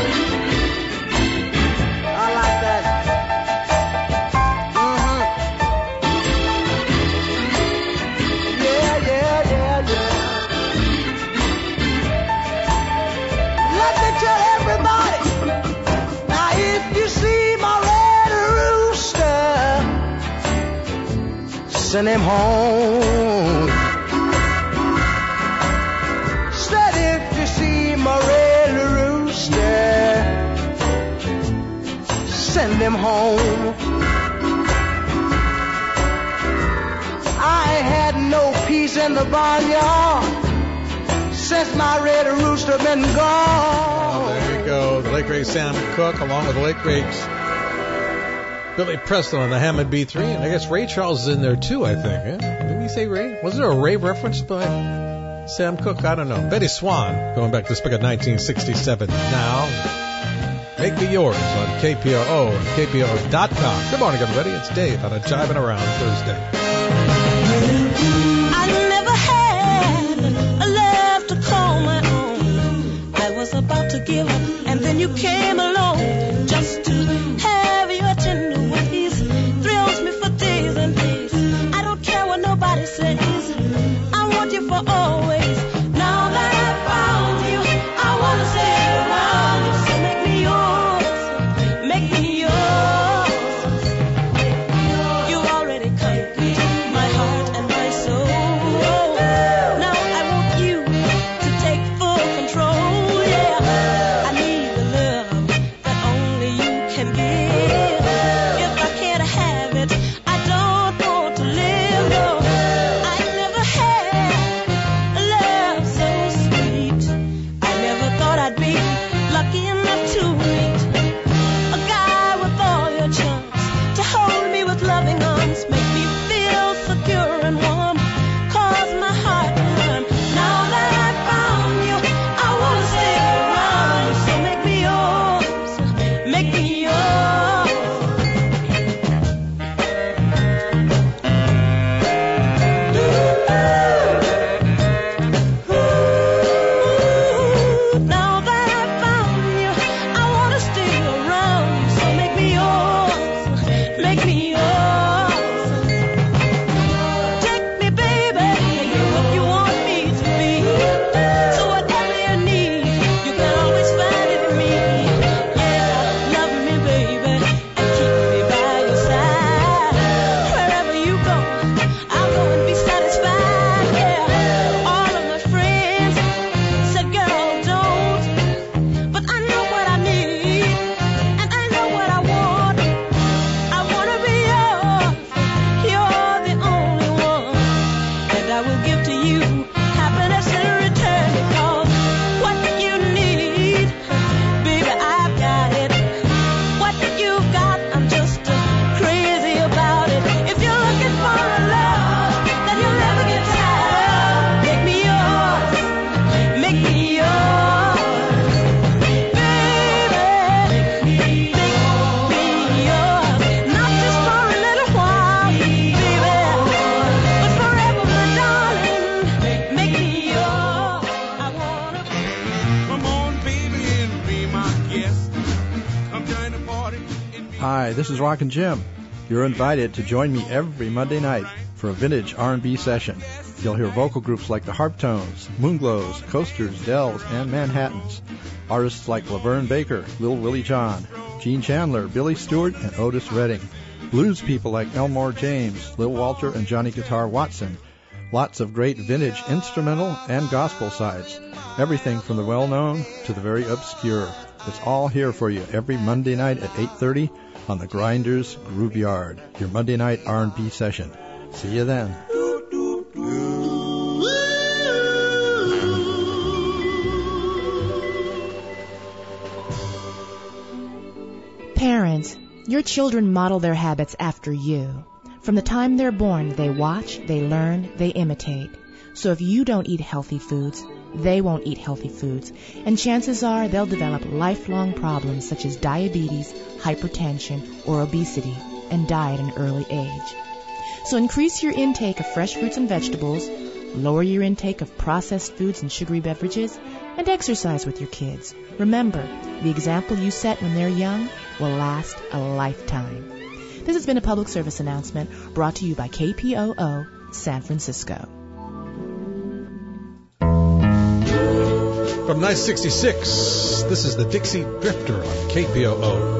I like that. Send him home. Said if you see my red rooster, send him home. I ain't had no peace in the barnyard since my red rooster been gone. Oh, there you go. The late great Sam Cooke, along with the late great Billy Preston on the Hammond B three, and I guess Ray Charles is in there too, I think. Eh? Did we say Ray? Was there a Ray reference by Sam Cooke? I don't know. Betty Swan, going back to this book of nineteen sixty-seven. Now, Make Me Yours on K P O O and K P O O dot com. Good morning, everybody. It's Dave on a Jiving Around Thursday. I never had a love to call my own. I was about to give up, and then you came along just to have your tender ways. Thrills me for days and days. I don't care what nobody says. I want you for always. Now that I found you, I want to stay around you. So make me yours, make me yours. You've already conquered my heart and my soul. Now I want you to take full control. Yeah, I need the love that only you can give. If I can't have it, I don't want to live. No, I never had a love Hi, this is Rockin' Jim. You're invited to join me every Monday night for a vintage R and B session. You'll hear vocal groups like the Harptones, Moonglows, Coasters, Dells, and Manhattans. Artists like Laverne Baker, Lil Willie John, Gene Chandler, Billy Stewart, and Otis Redding. Blues people like Elmore James, Lil Walter, and Johnny Guitar Watson. Lots of great vintage instrumental and gospel sides. Everything from the well-known to the very obscure. It's all here for you every Monday night at eight thirty on the Grinders Groove Yard, your Monday night R and B session. See you then. Parents, your children model their habits after you. From the time they're born, they watch, they learn, they imitate. So if you don't eat healthy foods, they won't eat healthy foods, and chances are they'll develop lifelong problems such as diabetes, hypertension, or obesity, and die at an early age. So increase your intake of fresh fruits and vegetables, lower your intake of processed foods and sugary beverages, and exercise with your kids. Remember, the example you set when they're young will last a lifetime. This has been a public service announcement brought to you by K P O O San Francisco. From nineteen sixty-six, this is the Dixie Drifter on K P O O.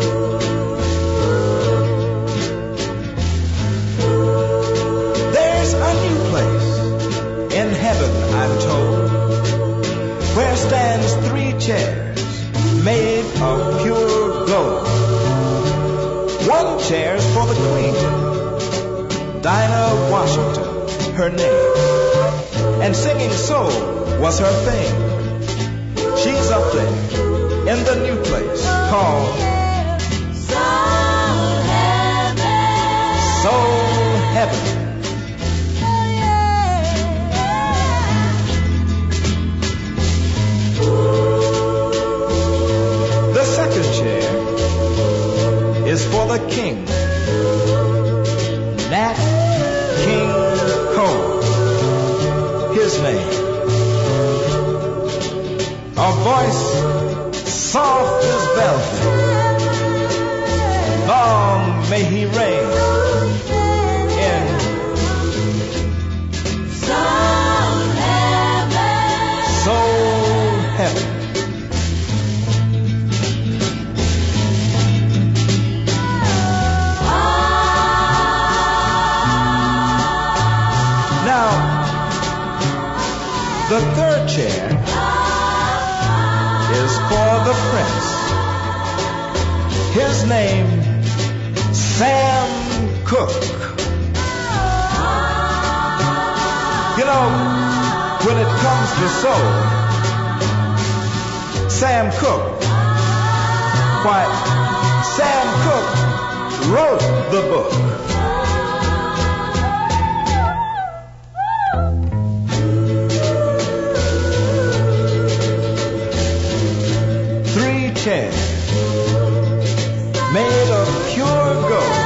There's a new place in heaven, I'm told, where stands three chairs made of pure gold. One chair's for the Queen, Dinah Washington, her name, and singing soul was her thing. She's up there in the new place called Soul Heaven. Soul Heaven. The second chair is for the king, Nat King Cole, his name. A voice soft as velvet, long may he reign in Soul Heaven. Soul Heaven. Now, the third chair is for the prince. His name, Sam Cooke. You know, when it comes to soul, Sam Cooke, why, Sam Cooke wrote the book. Chairs made of pure gold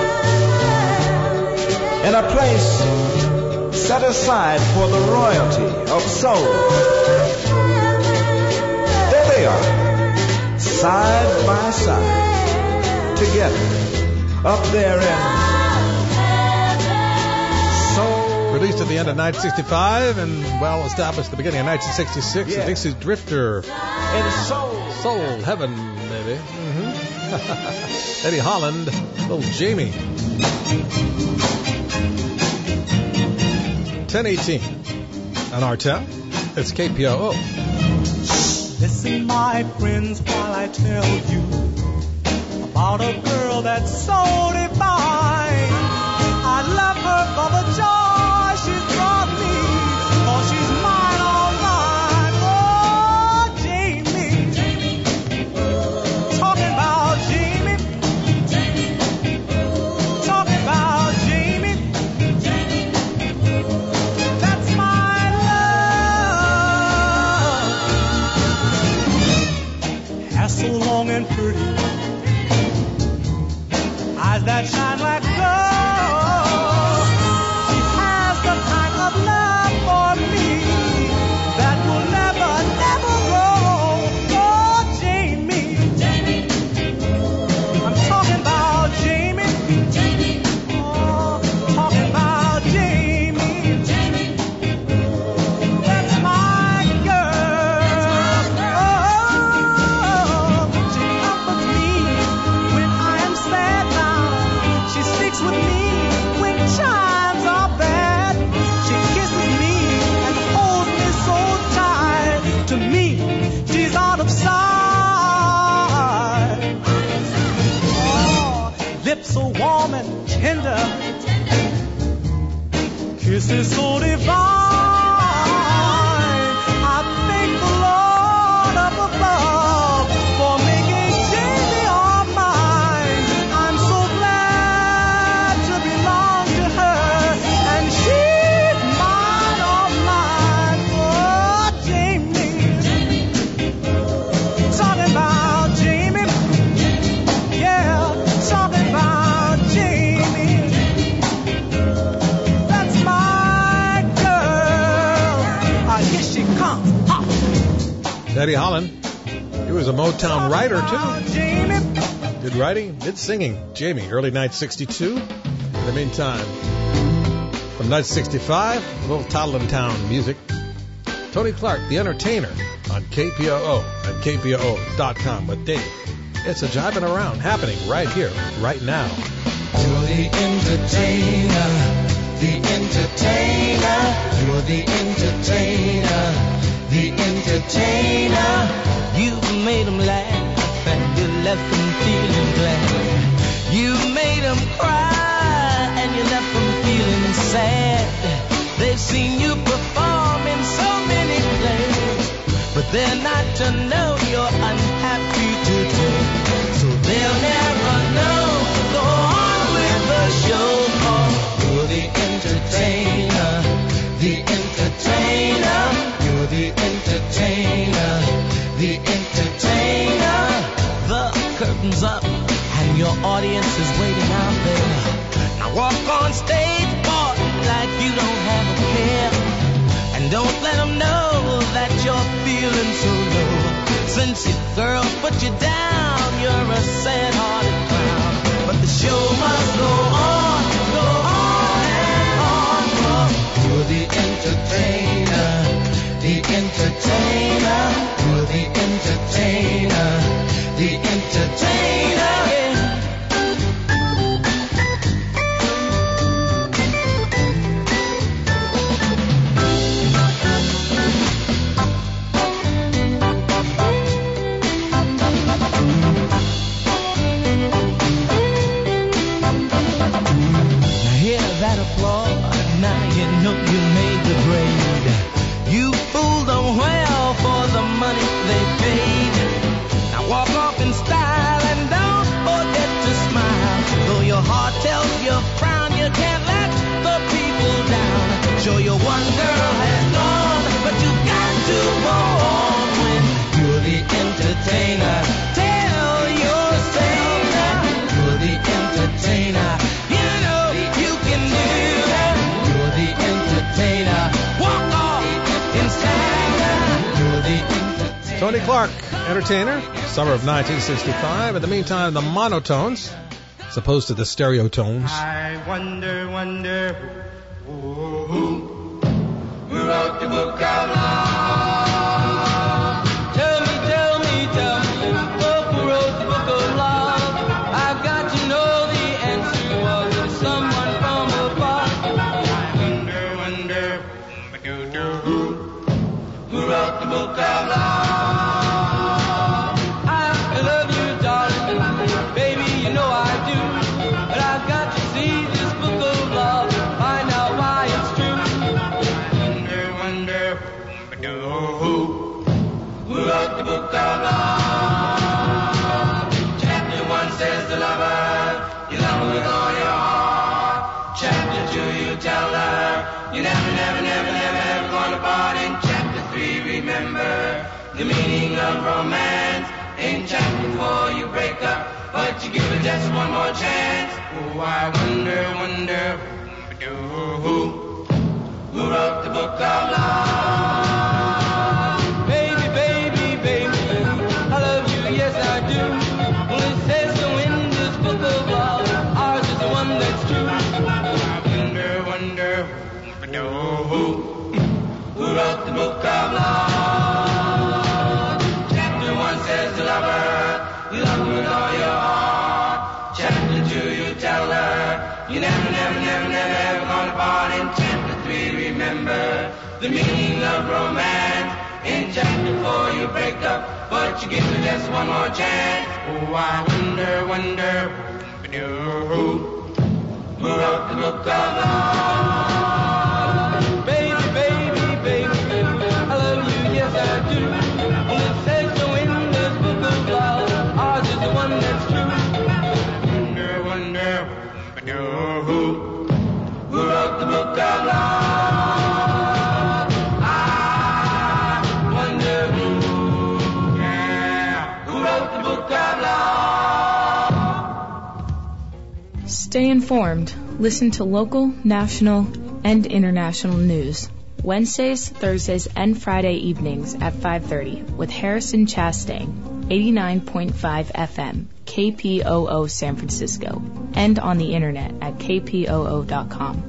in a place set aside for the royalty of soul. There they are, side by side, together, up there in soul. Released at the end of nineteen sixty-five and well established at the beginning of nineteen sixty-six, yeah. The Dixie Drifter. In soul. Soul Heaven, baby. Mm-hmm. Eddie Holland, little Jamie. ten eighteen on our town. It's K P O O. Listen, my friends, while I tell you about a girl that's so divine. I love her for the joy she's brought me, for she's mine, all mine. Oh, Jamie. Talking about Jamie. Talking about Jamie. That's my love. Hair so long and pretty, eyes that shine like gold. She kiss is so divine. I thank the Lord up above for making Jamie all mine. I'm so glad to belong to her, and she's mine, all mine. Oh, Jamie. Talking about Jamie. Yeah, talking about Jamie. That's my girl. Ah, here she comes. Ha! Eddie Holland. He was a Motown writer, too. Jamie. Did writing, did singing. Jamie, early night sixty-two. In the meantime, from night sixty-five, a little Toddlin' Town music. Tony Clark, the entertainer, on K P O O and K P O O dot com with Dave. It's a jiving around happening right here, right now. You're the entertainer, the entertainer. You're the entertainer, the entertainer. You've made them laugh and you left them feeling glad. You made them cry and you left them feeling sad. They've seen you perform in so many plays, but they're not to know you're unhappy today. So they'll never know. Go on with the show, 'cause you're the entertainer, the entertainer. You're the entertainer, the entertainer. The curtain's up and your audience is waiting out there. Now walk on stage, boy, like you don't have a care. And don't let them know that you're feeling so low. Since your girls put you down, you're a sad-hearted clown. But the show must go on, go on and on. 'Cause you're the entertainer, the entertainer. You're the entertainer, the entertainer. Yeah. That applause, now you know you made the grade. You fooled them well for the money they paid. Now walk off in style and don't forget to smile. Though your heart tells you frown, you can't let the people down. Sure, your one girl has gone, but you got to go on when you're the entertainer. Tell yourself that you're the entertainer. You know you can do that. You're the entertainer. Walk off in style. You're the entertainer. Tony Clark, entertainer, summer of nineteen sixty-five. In the meantime, the monotones, as opposed to the stereotones. I wonder, wonder, who, who, who wrote the book of love? Tell me, tell me, tell me, who wrote the book of love? I've got to know the answer. Was it someone from above? I wonder, wonder, who, who wrote the book of love? I love you, darling, baby, you know I do. But I've got to see this book of love, find out why it's true. Wonder, wonder, who, who wrote the book of love? Chapter one says the lover, you love her with all your heart. Chapter two, you tell her, you never, never, never, never, ever gonna part. In chapter three, remember the meaning of romance. In chapter four, you break up, but you give her just one more chance. Oh, I wonder, wonder, who, who wrote the book of love? Baby, baby, baby, I love you, yes I do. Well, it says so in this book of love, ours is the one that's true. I wonder, wonder, who, who wrote the book of love? Chapter one says the lover, you love her with all your heart. Chapter two, you tell her, you never, never, never, never, ever gonna part. In chapter three, remember the meaning of romance. In chapter four, you break up, but you give her just one more chance. Oh, I wonder, wonder, who, who wrote the book of love? Stay informed. Listen to local, national, and international news. Wednesdays, Thursdays, and Friday evenings at five thirty with Harrison Chastain, eighty-nine point five F M, K P O O San Francisco, and on the internet at K P O O dot com.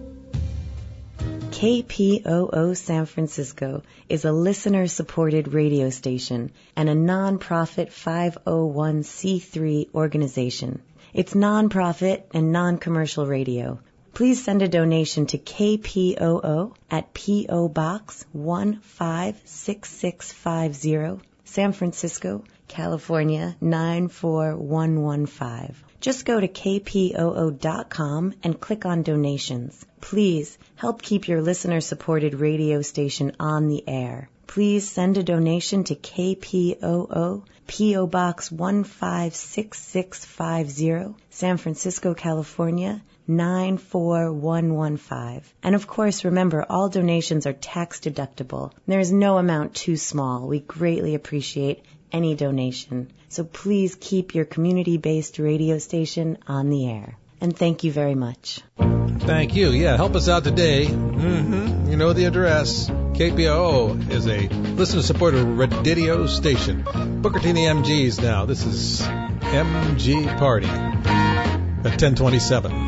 K P O O San Francisco is a listener-supported radio station and a non-profit five oh one c three organization. It's non-profit and non-commercial radio. Please send a donation to K P O O at P O Box one five six six five zero, San Francisco, California nine four one one five. Just go to K P O O dot com and click on donations. Please help keep your listener-supported radio station on the air. Please send a donation to K P O O, P O Box one five six six five zero, San Francisco, California nine four one one five. And of course, remember, all donations are tax deductible. There is no amount too small. We greatly appreciate any donation. So please keep your community-based radio station on the air. And thank you very much. Thank you. Yeah, help us out today. Mm-hmm. You know the address. K P O O is a listener-supported radio station. Booker T and the M Gs now. This is M G Party at ten twenty-seven.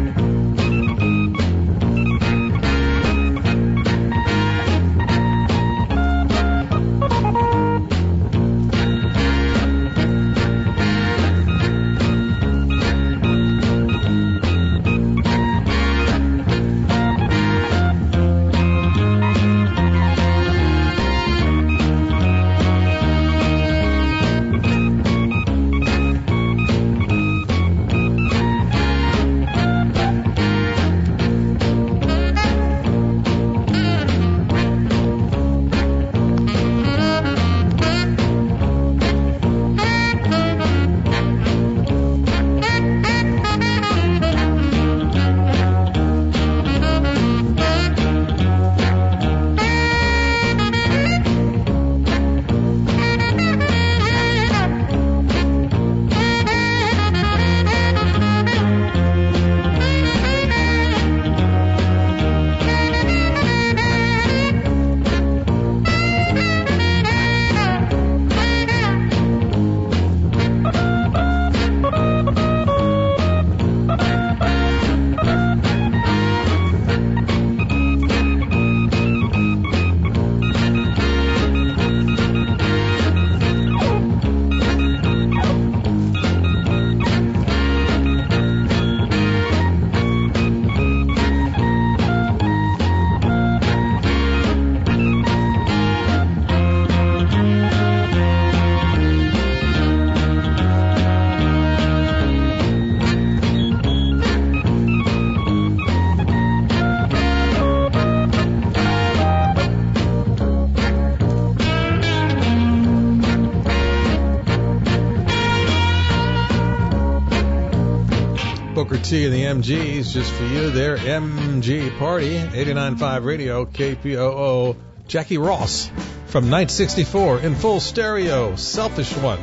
Booker T and the M Gs, just for you there. M G Party, eighty-nine point five Radio, K P O O. Jackie Ross from nineteen sixty-four in full stereo, Selfish One.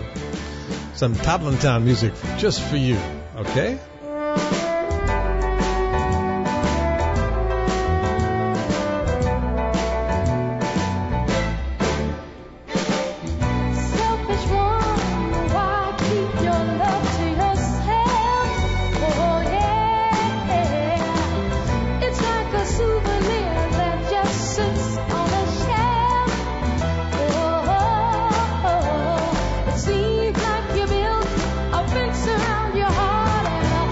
Some Town music just for you, okay? Seems like you built a fence around your heart and a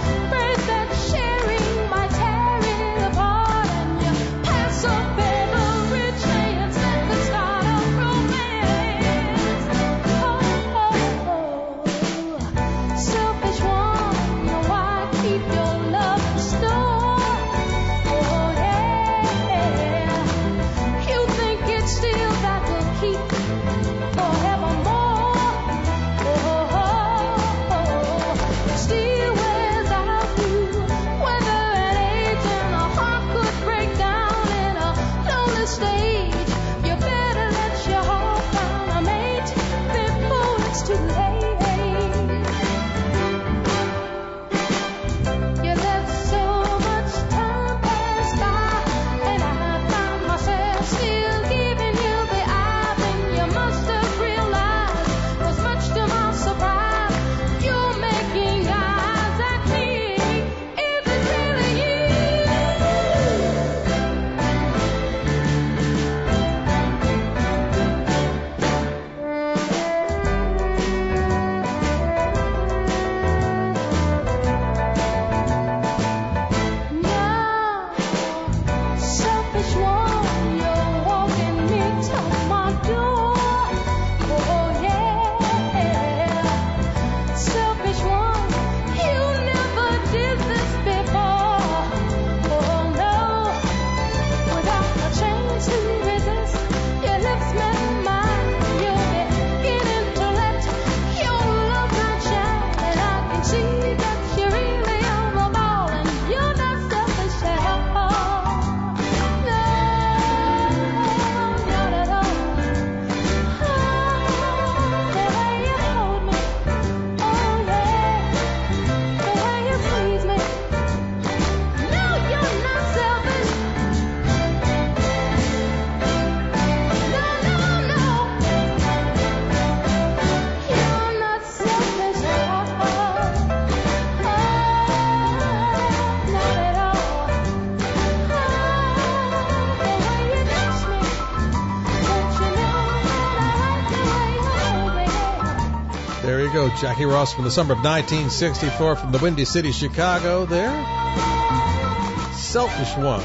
you go. Jackie Ross from the summer of nineteen sixty-four from the Windy City, Chicago there. Selfish One.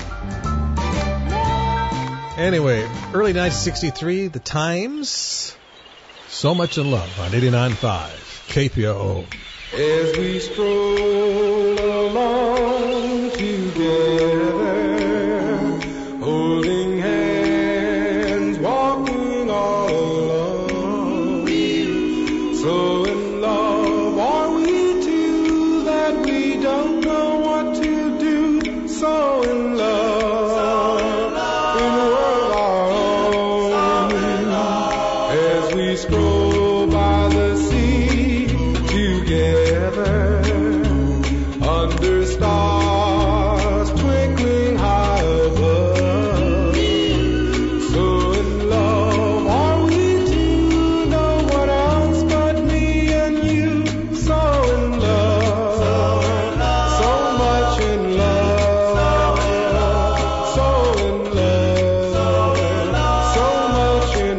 Anyway, early nineteen sixty-three, The Times. So Much in Love on eighty-nine point five K P O O. As we stroll along together, holding hands, walking all alone. So in love are we two that we don't know what to do. So in love, in a world our own. As we stroll by the sea together, under stars twinkling high above. So in love are we two, no one else but me and you. So in love, so much in love, so in love, so much in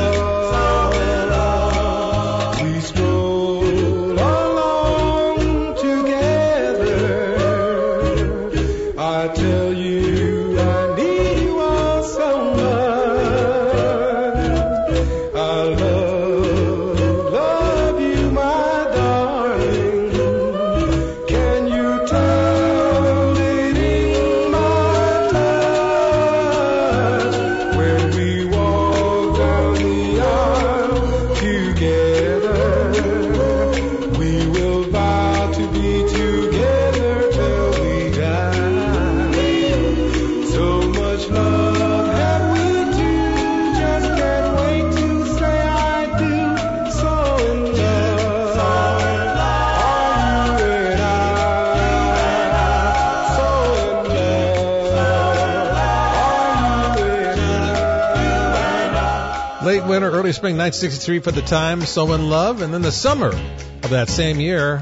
love. We stroll along together. I tell you I need you all so much. I love, love you, my darling. Can you tell it in my touch? When we walk down the aisle together, we will vow to be together till we die. So much love have we two, just can't wait to say I do. So in love are you and I. So in love are you and I. Late winter, early spring, nineteen sixty-three for The Times, So in Love. And then the summer of that same year,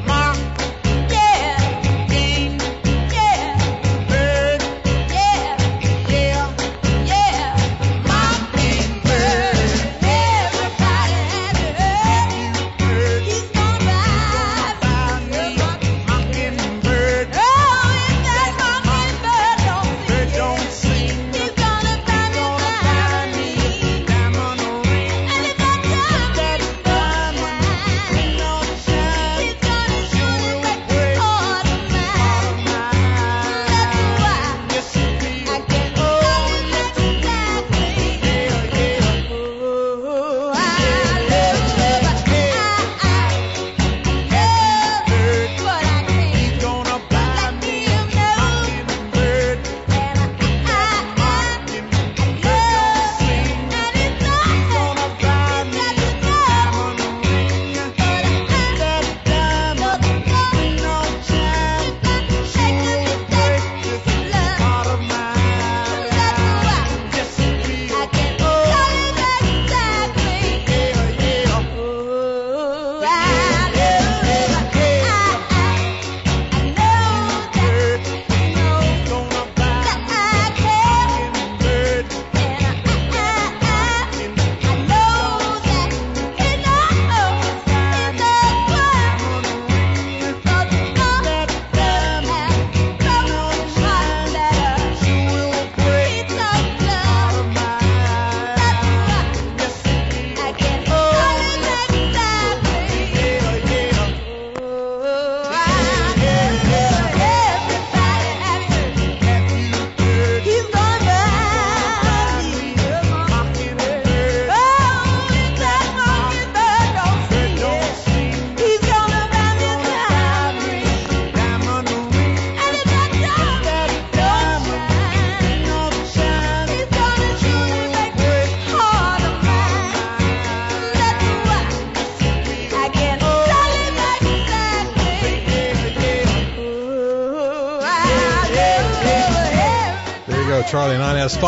Charlie and Inez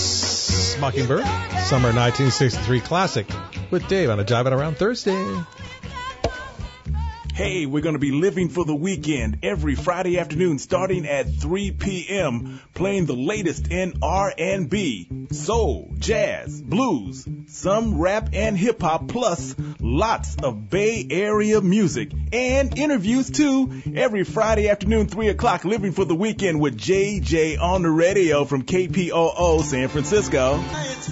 Fox, Mockingbird, summer nineteen sixty-three classic with Dave on a Jivin' Around Thursday. Hey, we're going to be living for the weekend every Friday afternoon starting at three p.m. playing the latest in R and B, soul, jazz, blues, some rap and hip hop, plus lots of Bay Area music and interviews too. Every Friday afternoon, three o'clock, living for the weekend with J J on the radio from K P O O San Francisco.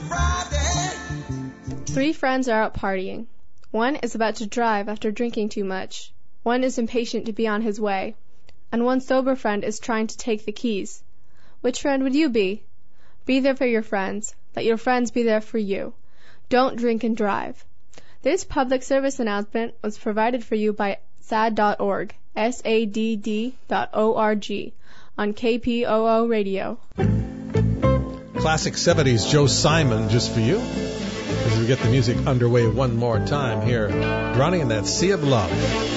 Three friends are out partying. One is about to drive after drinking too much. One is impatient to be on his way. And one sober friend is trying to take the keys. Which friend would you be? Be there for your friends. Let your friends be there for you. Don't drink and drive. This public service announcement was provided for you by S A D dot org, S A D D dot O R G, on K P O O Radio. Classic seventies Joe Simon just for you. As we get the music underway one more time here, drowning in that sea of love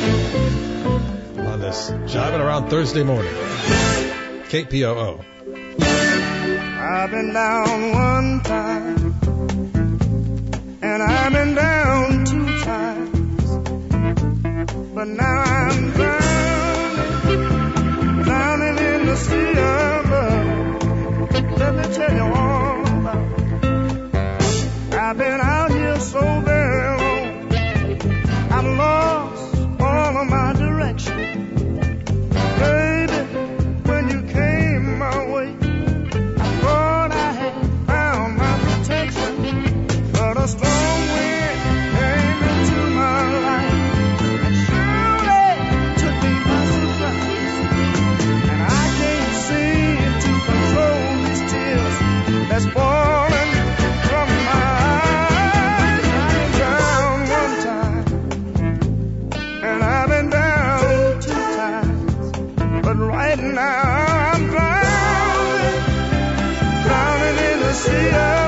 on this Jiving Around Thursday morning. K P O O. I've been down one time, and I've been down two times, but now I'm drowning, drowning in the sea of love. Let me tell you all about it. I've been out here so very long, I've lost all of my direction. Baby, when you came my way, I thought I had found my protection, but a strong wind came into my life and surely took me by surprise. And I can't seem to control these tears that's falling from my eyes. I've been down one time, and I've been down two times, but right now I'm drowning, drowning in the sea of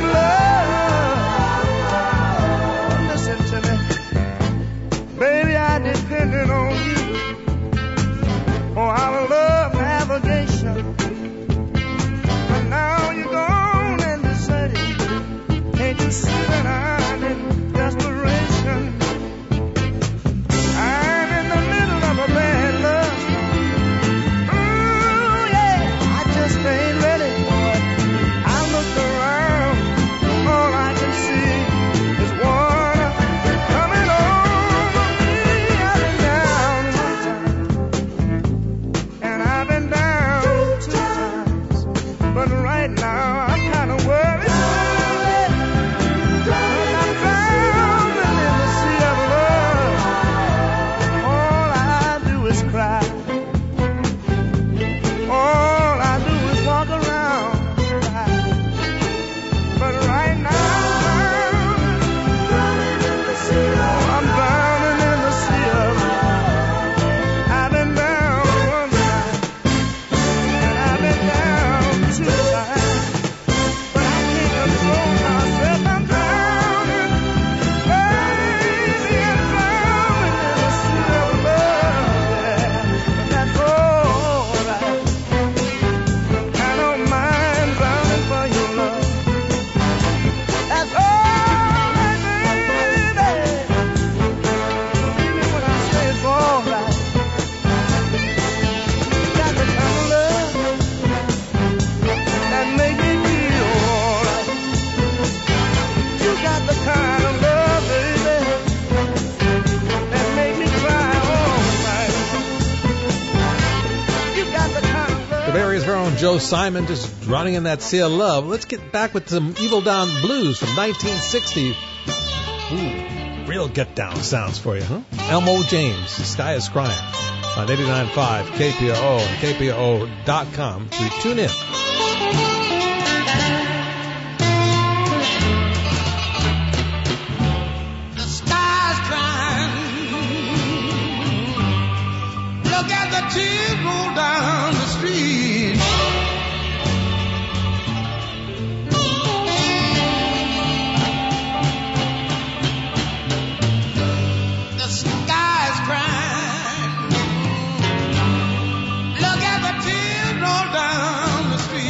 love. Listen to me, baby, I depended on you for our love navigation, but now you're gone and deserted. Can't you see that I'm in desperation? I'm in the middle of a bad love storm. Ooh, yeah, I just ain't ready for it. I look around, all I can see is water coming over me. I've been down one time, and I've been down two times, but right now I'm kind of worried. Joe Simon just drowning in that sea of love. Let's get back with some Evil Down Blues from nineteen sixty. Ooh, real get down sounds for you, huh? Elmo James, The Sky is Crying on eighty-nine point five K P O O and K P O O dot com. So tune in. The sky's crying. Look at the tears roll down the street. Down the street.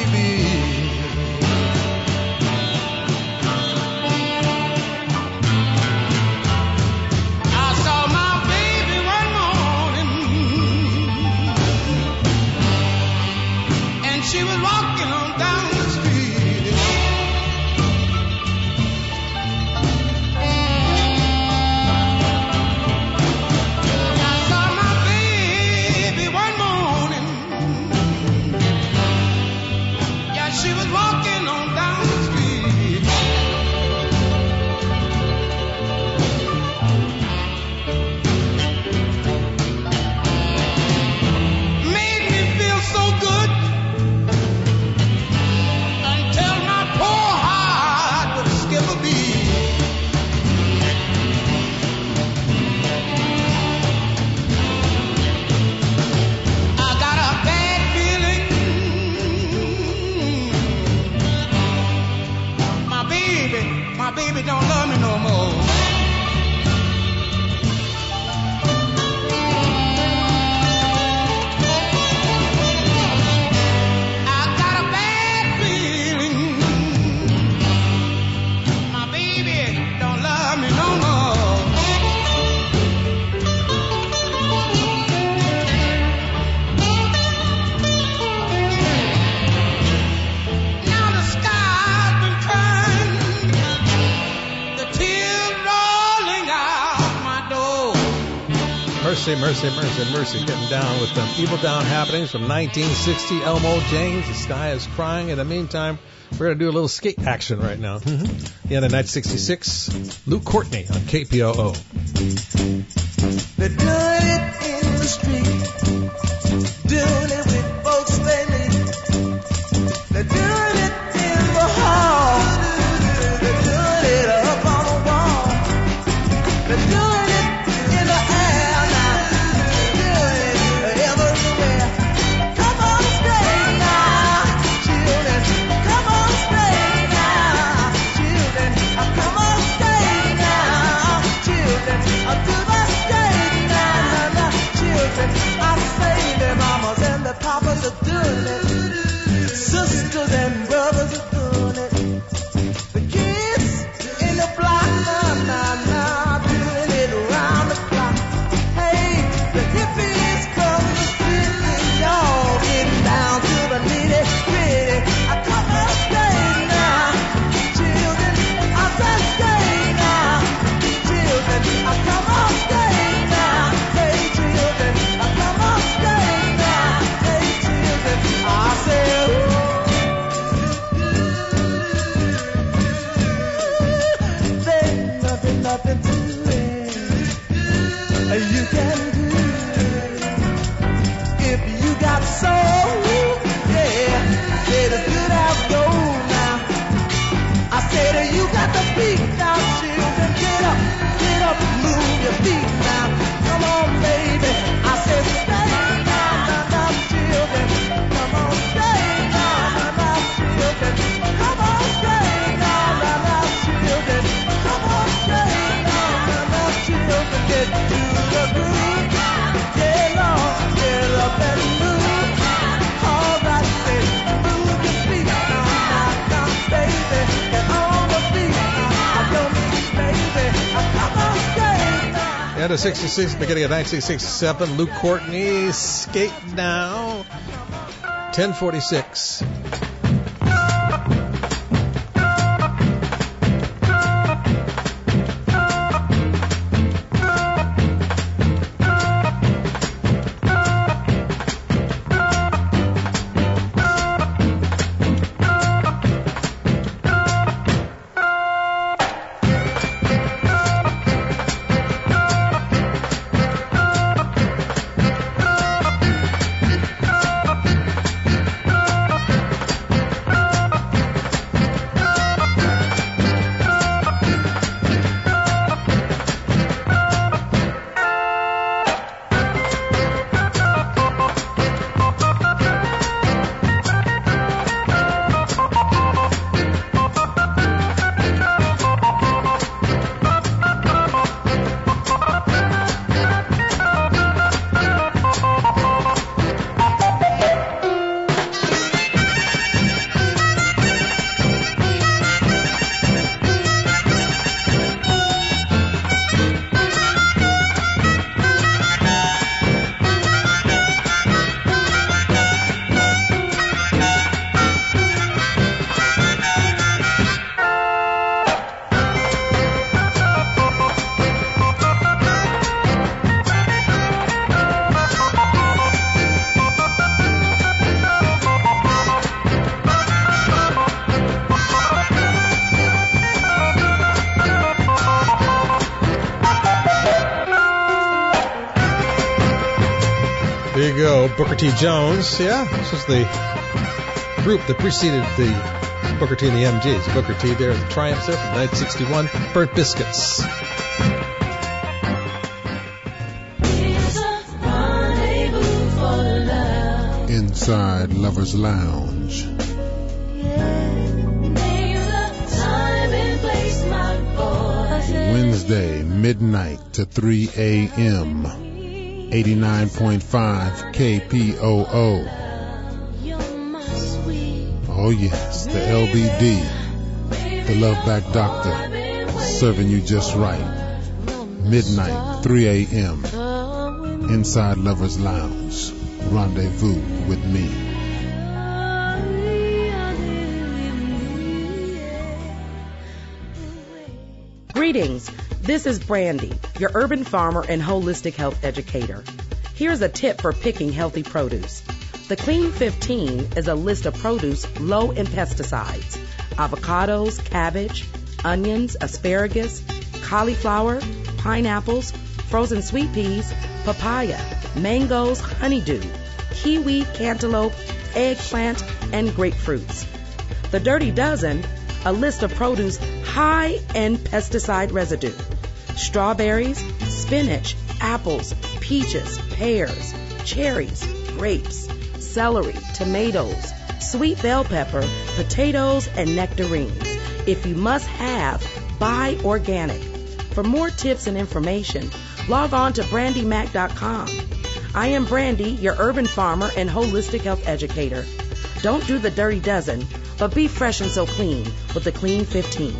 baby. I saw my baby one morning, and she was walking on down the street. I saw my baby one morning, yeah, she was walking on down the street. Made me feel so good until my poor heart would skip a beat. I got a bad feeling my baby, my baby don't love me no more. I got a bad feeling my baby don't love me no more. Now the sky's been crying, the tears rolling out my door. Mercy, mercy, mercy, mercy. Getting down with the Evil Down Happenings from nineteen sixty. Elmo James, The Sky is Crying. In the meantime, we're going to do a little skate action right now. Mm-hmm. The end of nineteen sixty-six, Luke Courtney on K P O O. They're doing it in the street, doing it with folks they meet. They're doing it in the hall, they're doing it up on the wall. They're doing it in the air now, doing it everywhere. Come on straight now, children. Come on straight now, children. Come on straight now, children. Do the straight now, now, children. I say their mamas and their papas are doing it. Sisters and brothers are doing it. The kids in the block, now, now, now, doing it around the clock. Hey, the hippies come to street and y'all get down to the nitty gritty. I come on straight now, children. I said straight now, children. I come on straight now, hey children. I come on straight now, hey children. I said, there's nothing, nothing to it. You can do if you got soul. Yeah, say the good have gold now. I said you got the beat now, children. Get up, get up, move your feet now. Come on, baby. I said stay now, now, now, children. Come on, stay now, now, now, children. Come on, stay now, now, now, children. Come on, stay now, now, now, children. Get to the groove. Get on, get up and move. All right, say, move your feet now, now, now, baby. Get on the beat now, your feet, baby. Come on, stay now. End of sixty-six, beginning of nineteen sixty-seven, Luke Courtney, Skate Now, ten forty-six. Booker T. Jones. Yeah, this was the group that preceded the Booker T and the M Gs. Booker T there, the Triumphs there from nineteen sixty-one. Burnt Biscuits. Inside Lover's Lounge. Wednesday, midnight to three a.m. eighty-nine point five K P O O. Oh yes, the L B D, the Love Back Doctor, serving you just right. Midnight, three a.m. Inside Lover's Lounge. Rendezvous with me. Greetings. This is Brandy, your urban farmer and holistic health educator. Here's a tip for picking healthy produce. The Clean fifteen is a list of produce low in pesticides. Avocados, cabbage, onions, asparagus, cauliflower, pineapples, frozen sweet peas, papaya, mangoes, honeydew, kiwi, cantaloupe, eggplant, and grapefruits. The Dirty Dozen, a list of produce high in pesticide residue. Strawberries, spinach, apples, peaches, pears, cherries, grapes, celery, tomatoes, sweet bell pepper, potatoes, and nectarines. If you must have, buy organic. For more tips and information, log on to brandy mac dot com. I am Brandy, your urban farmer and holistic health educator. Don't do the Dirty Dozen, but be fresh and so clean with the Clean fifteen.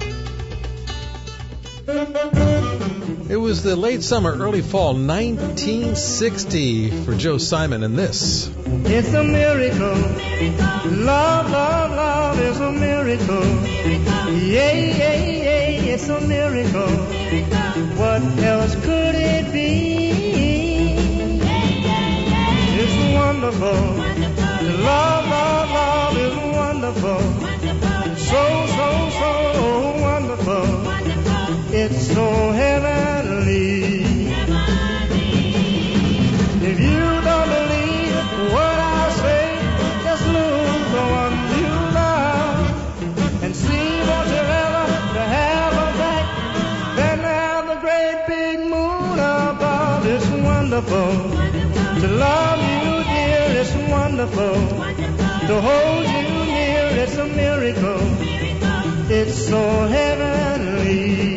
It was the late summer, early fall, nineteen sixty for Joe Simon, and this. It's a miracle. Love, love, love is a miracle. Yeah, yeah, yeah, it's a miracle. What else could it be? It's wonderful. Love, love, love is wonderful. So, so, so wonderful. It's so heavenly. If you don't believe what I say, just lose the one you love and see what you're ever to have a back. Then have the great big moon above. It's wonderful to love you, dear. It's wonderful to hold you near. It's a miracle. It's so heavenly.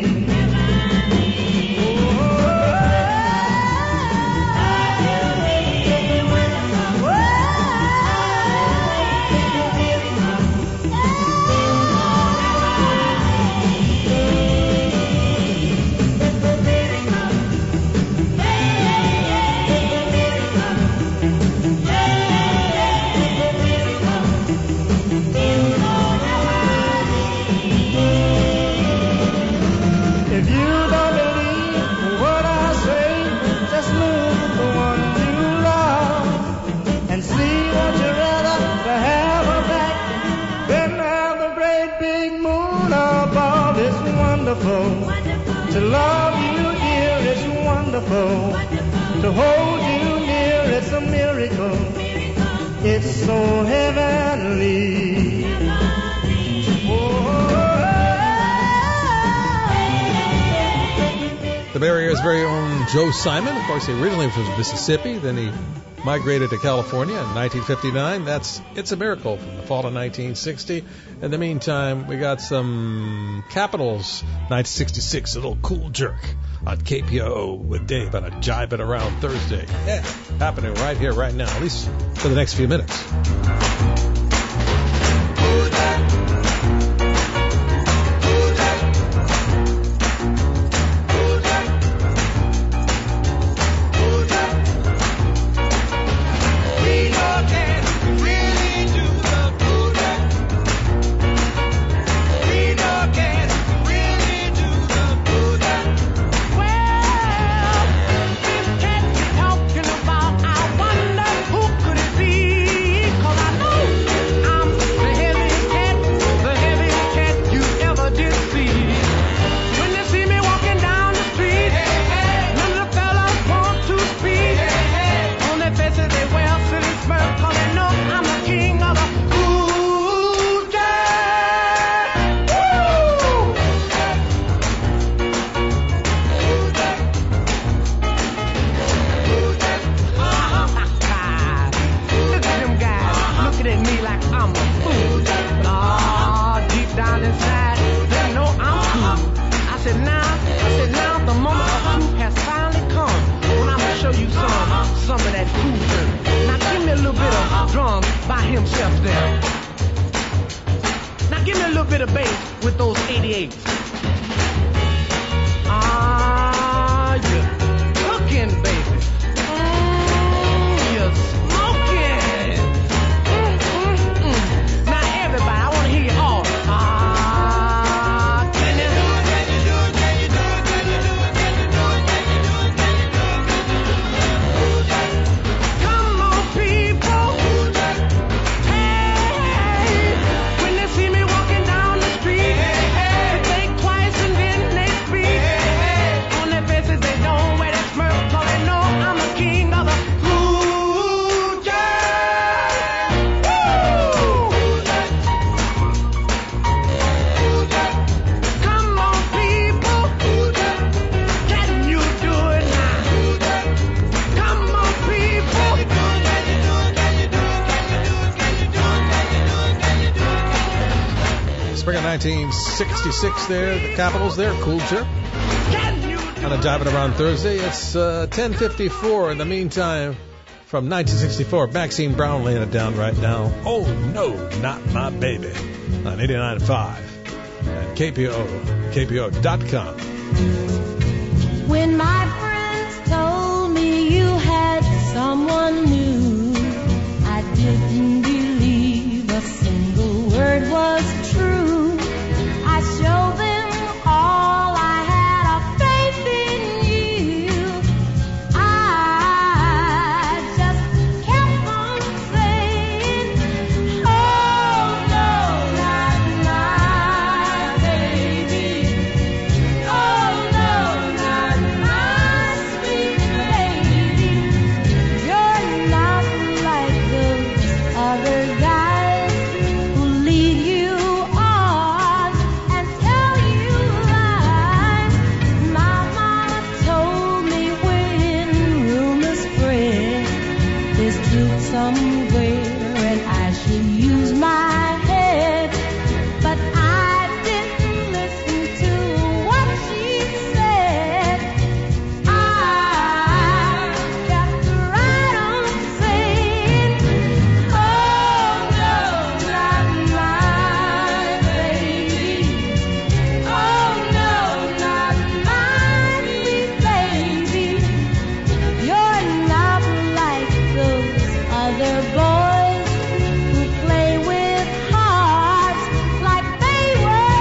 To love you, dear, it's wonderful. To hold you near, it's a miracle. It's so heavenly. The Bay Area's very own Joe Simon. Of course, he originally was from Mississippi. Then he migrated to California in nineteen fifty-nine. That's It's a Miracle from the fall of nineteen sixty. In the meantime, we got some Capitals, nineteen sixty-six, a little Cool Jerk on K P O O with Dave on a Jive It Around Thursday. Yeah, happening right here, right now, at least for the next few minutes. Talking about, I wonder who could it be? 'Cause I know little bit of drums by himself there. Now give me a little bit of bass with those eighty-eights. Ah, you're cooking, baby. Mm, you're smoking. Mm, mm, mm. Now everybody, I want to hear you all. Ah, can you do it? Can you do it? Can you do it? Can you do it? Can you do it? Can you do it? Can you do it? Can you do it? Come on, people. Hey, when they see me walking down the street, they think twice and then they speak. On their faces they don't wear that smirk, 'cause they know I'm the king of the blue jazz. Woo! Come on, people. Can you do it now? Come on, people. Spring of nineteen sixty-six there, the Capitals there, Cool Trip. Kind of jiving around Thursday. It's uh, ten fifty-four in the meantime. From nineteen sixty-four, Maxine Brown laying it down right now. Oh, no, not my baby. On eighty-nine point five at K P O, K P O dot com. When my friends told me you had someone new, I didn't believe a single word was true. I showed them all I had of faith in you. I just kept on saying, oh no, not my baby. Oh no, not my sweet lady. You're not like those other guys who lead you on and tell you lies. My mama told me when rumors spread there's truth somewhere and I should use my head. But I didn't listen to what she said. I kept right on saying, oh no, not my baby. Oh no, not my sweet baby. You're not like those other boys who play with hearts like they were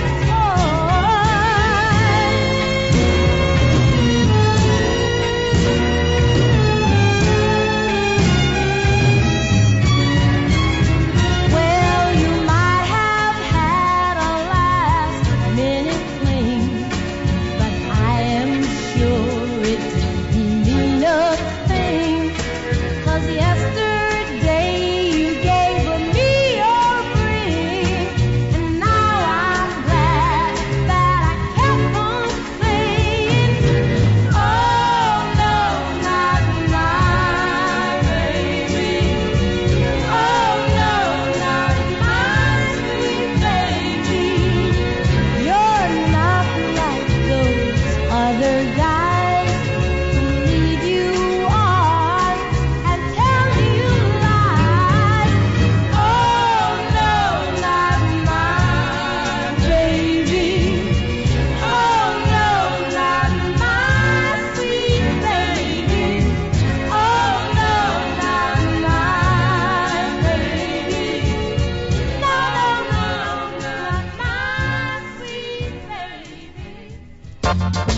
toys. Well, you might have had a last minute fling, but I am sure it didn't mean a thing. 'Cause yesterday you gave me your ring, and now I'm glad that I kept on saying, oh no, not my baby. Oh no, not my sweet baby. You're not like those other guys who lead you on and tell you lies. Oh no, not my baby. Oh no, not my sweet baby. Oh no, not my baby. No, no, no, not my sweet baby.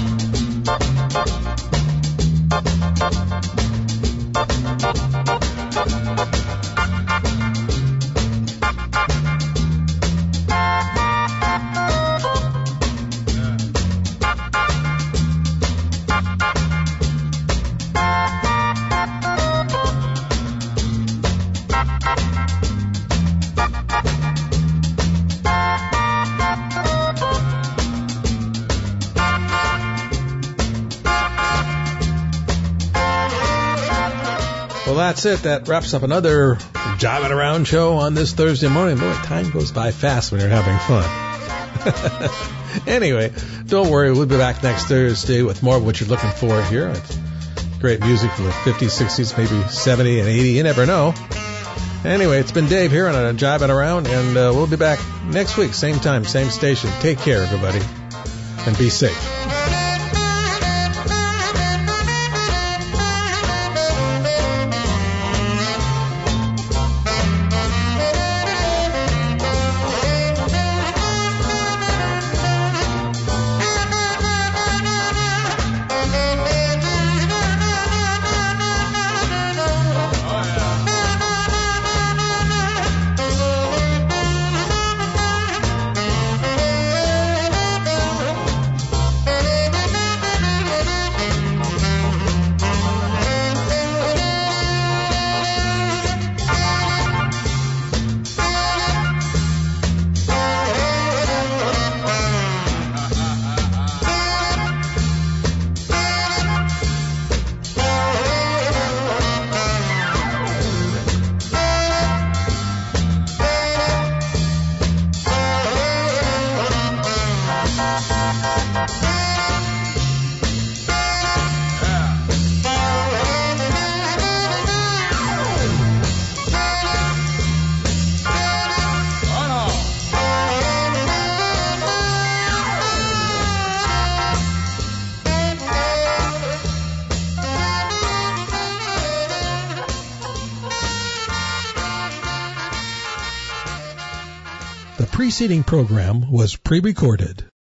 Well, that's it. That wraps up another Jiving Around show on this Thursday morning. Boy, time goes by fast when you're having fun. Anyway, don't worry. We'll be back next Thursday with more of what you're looking for here. It's Great music from the fifties, sixties, maybe seventy and eighty. You never know. Anyway, it's been Dave here on a Jiving Around, and uh, we'll be back next week, same time, same station. Take care, everybody, and be safe. The preceding program was pre-recorded.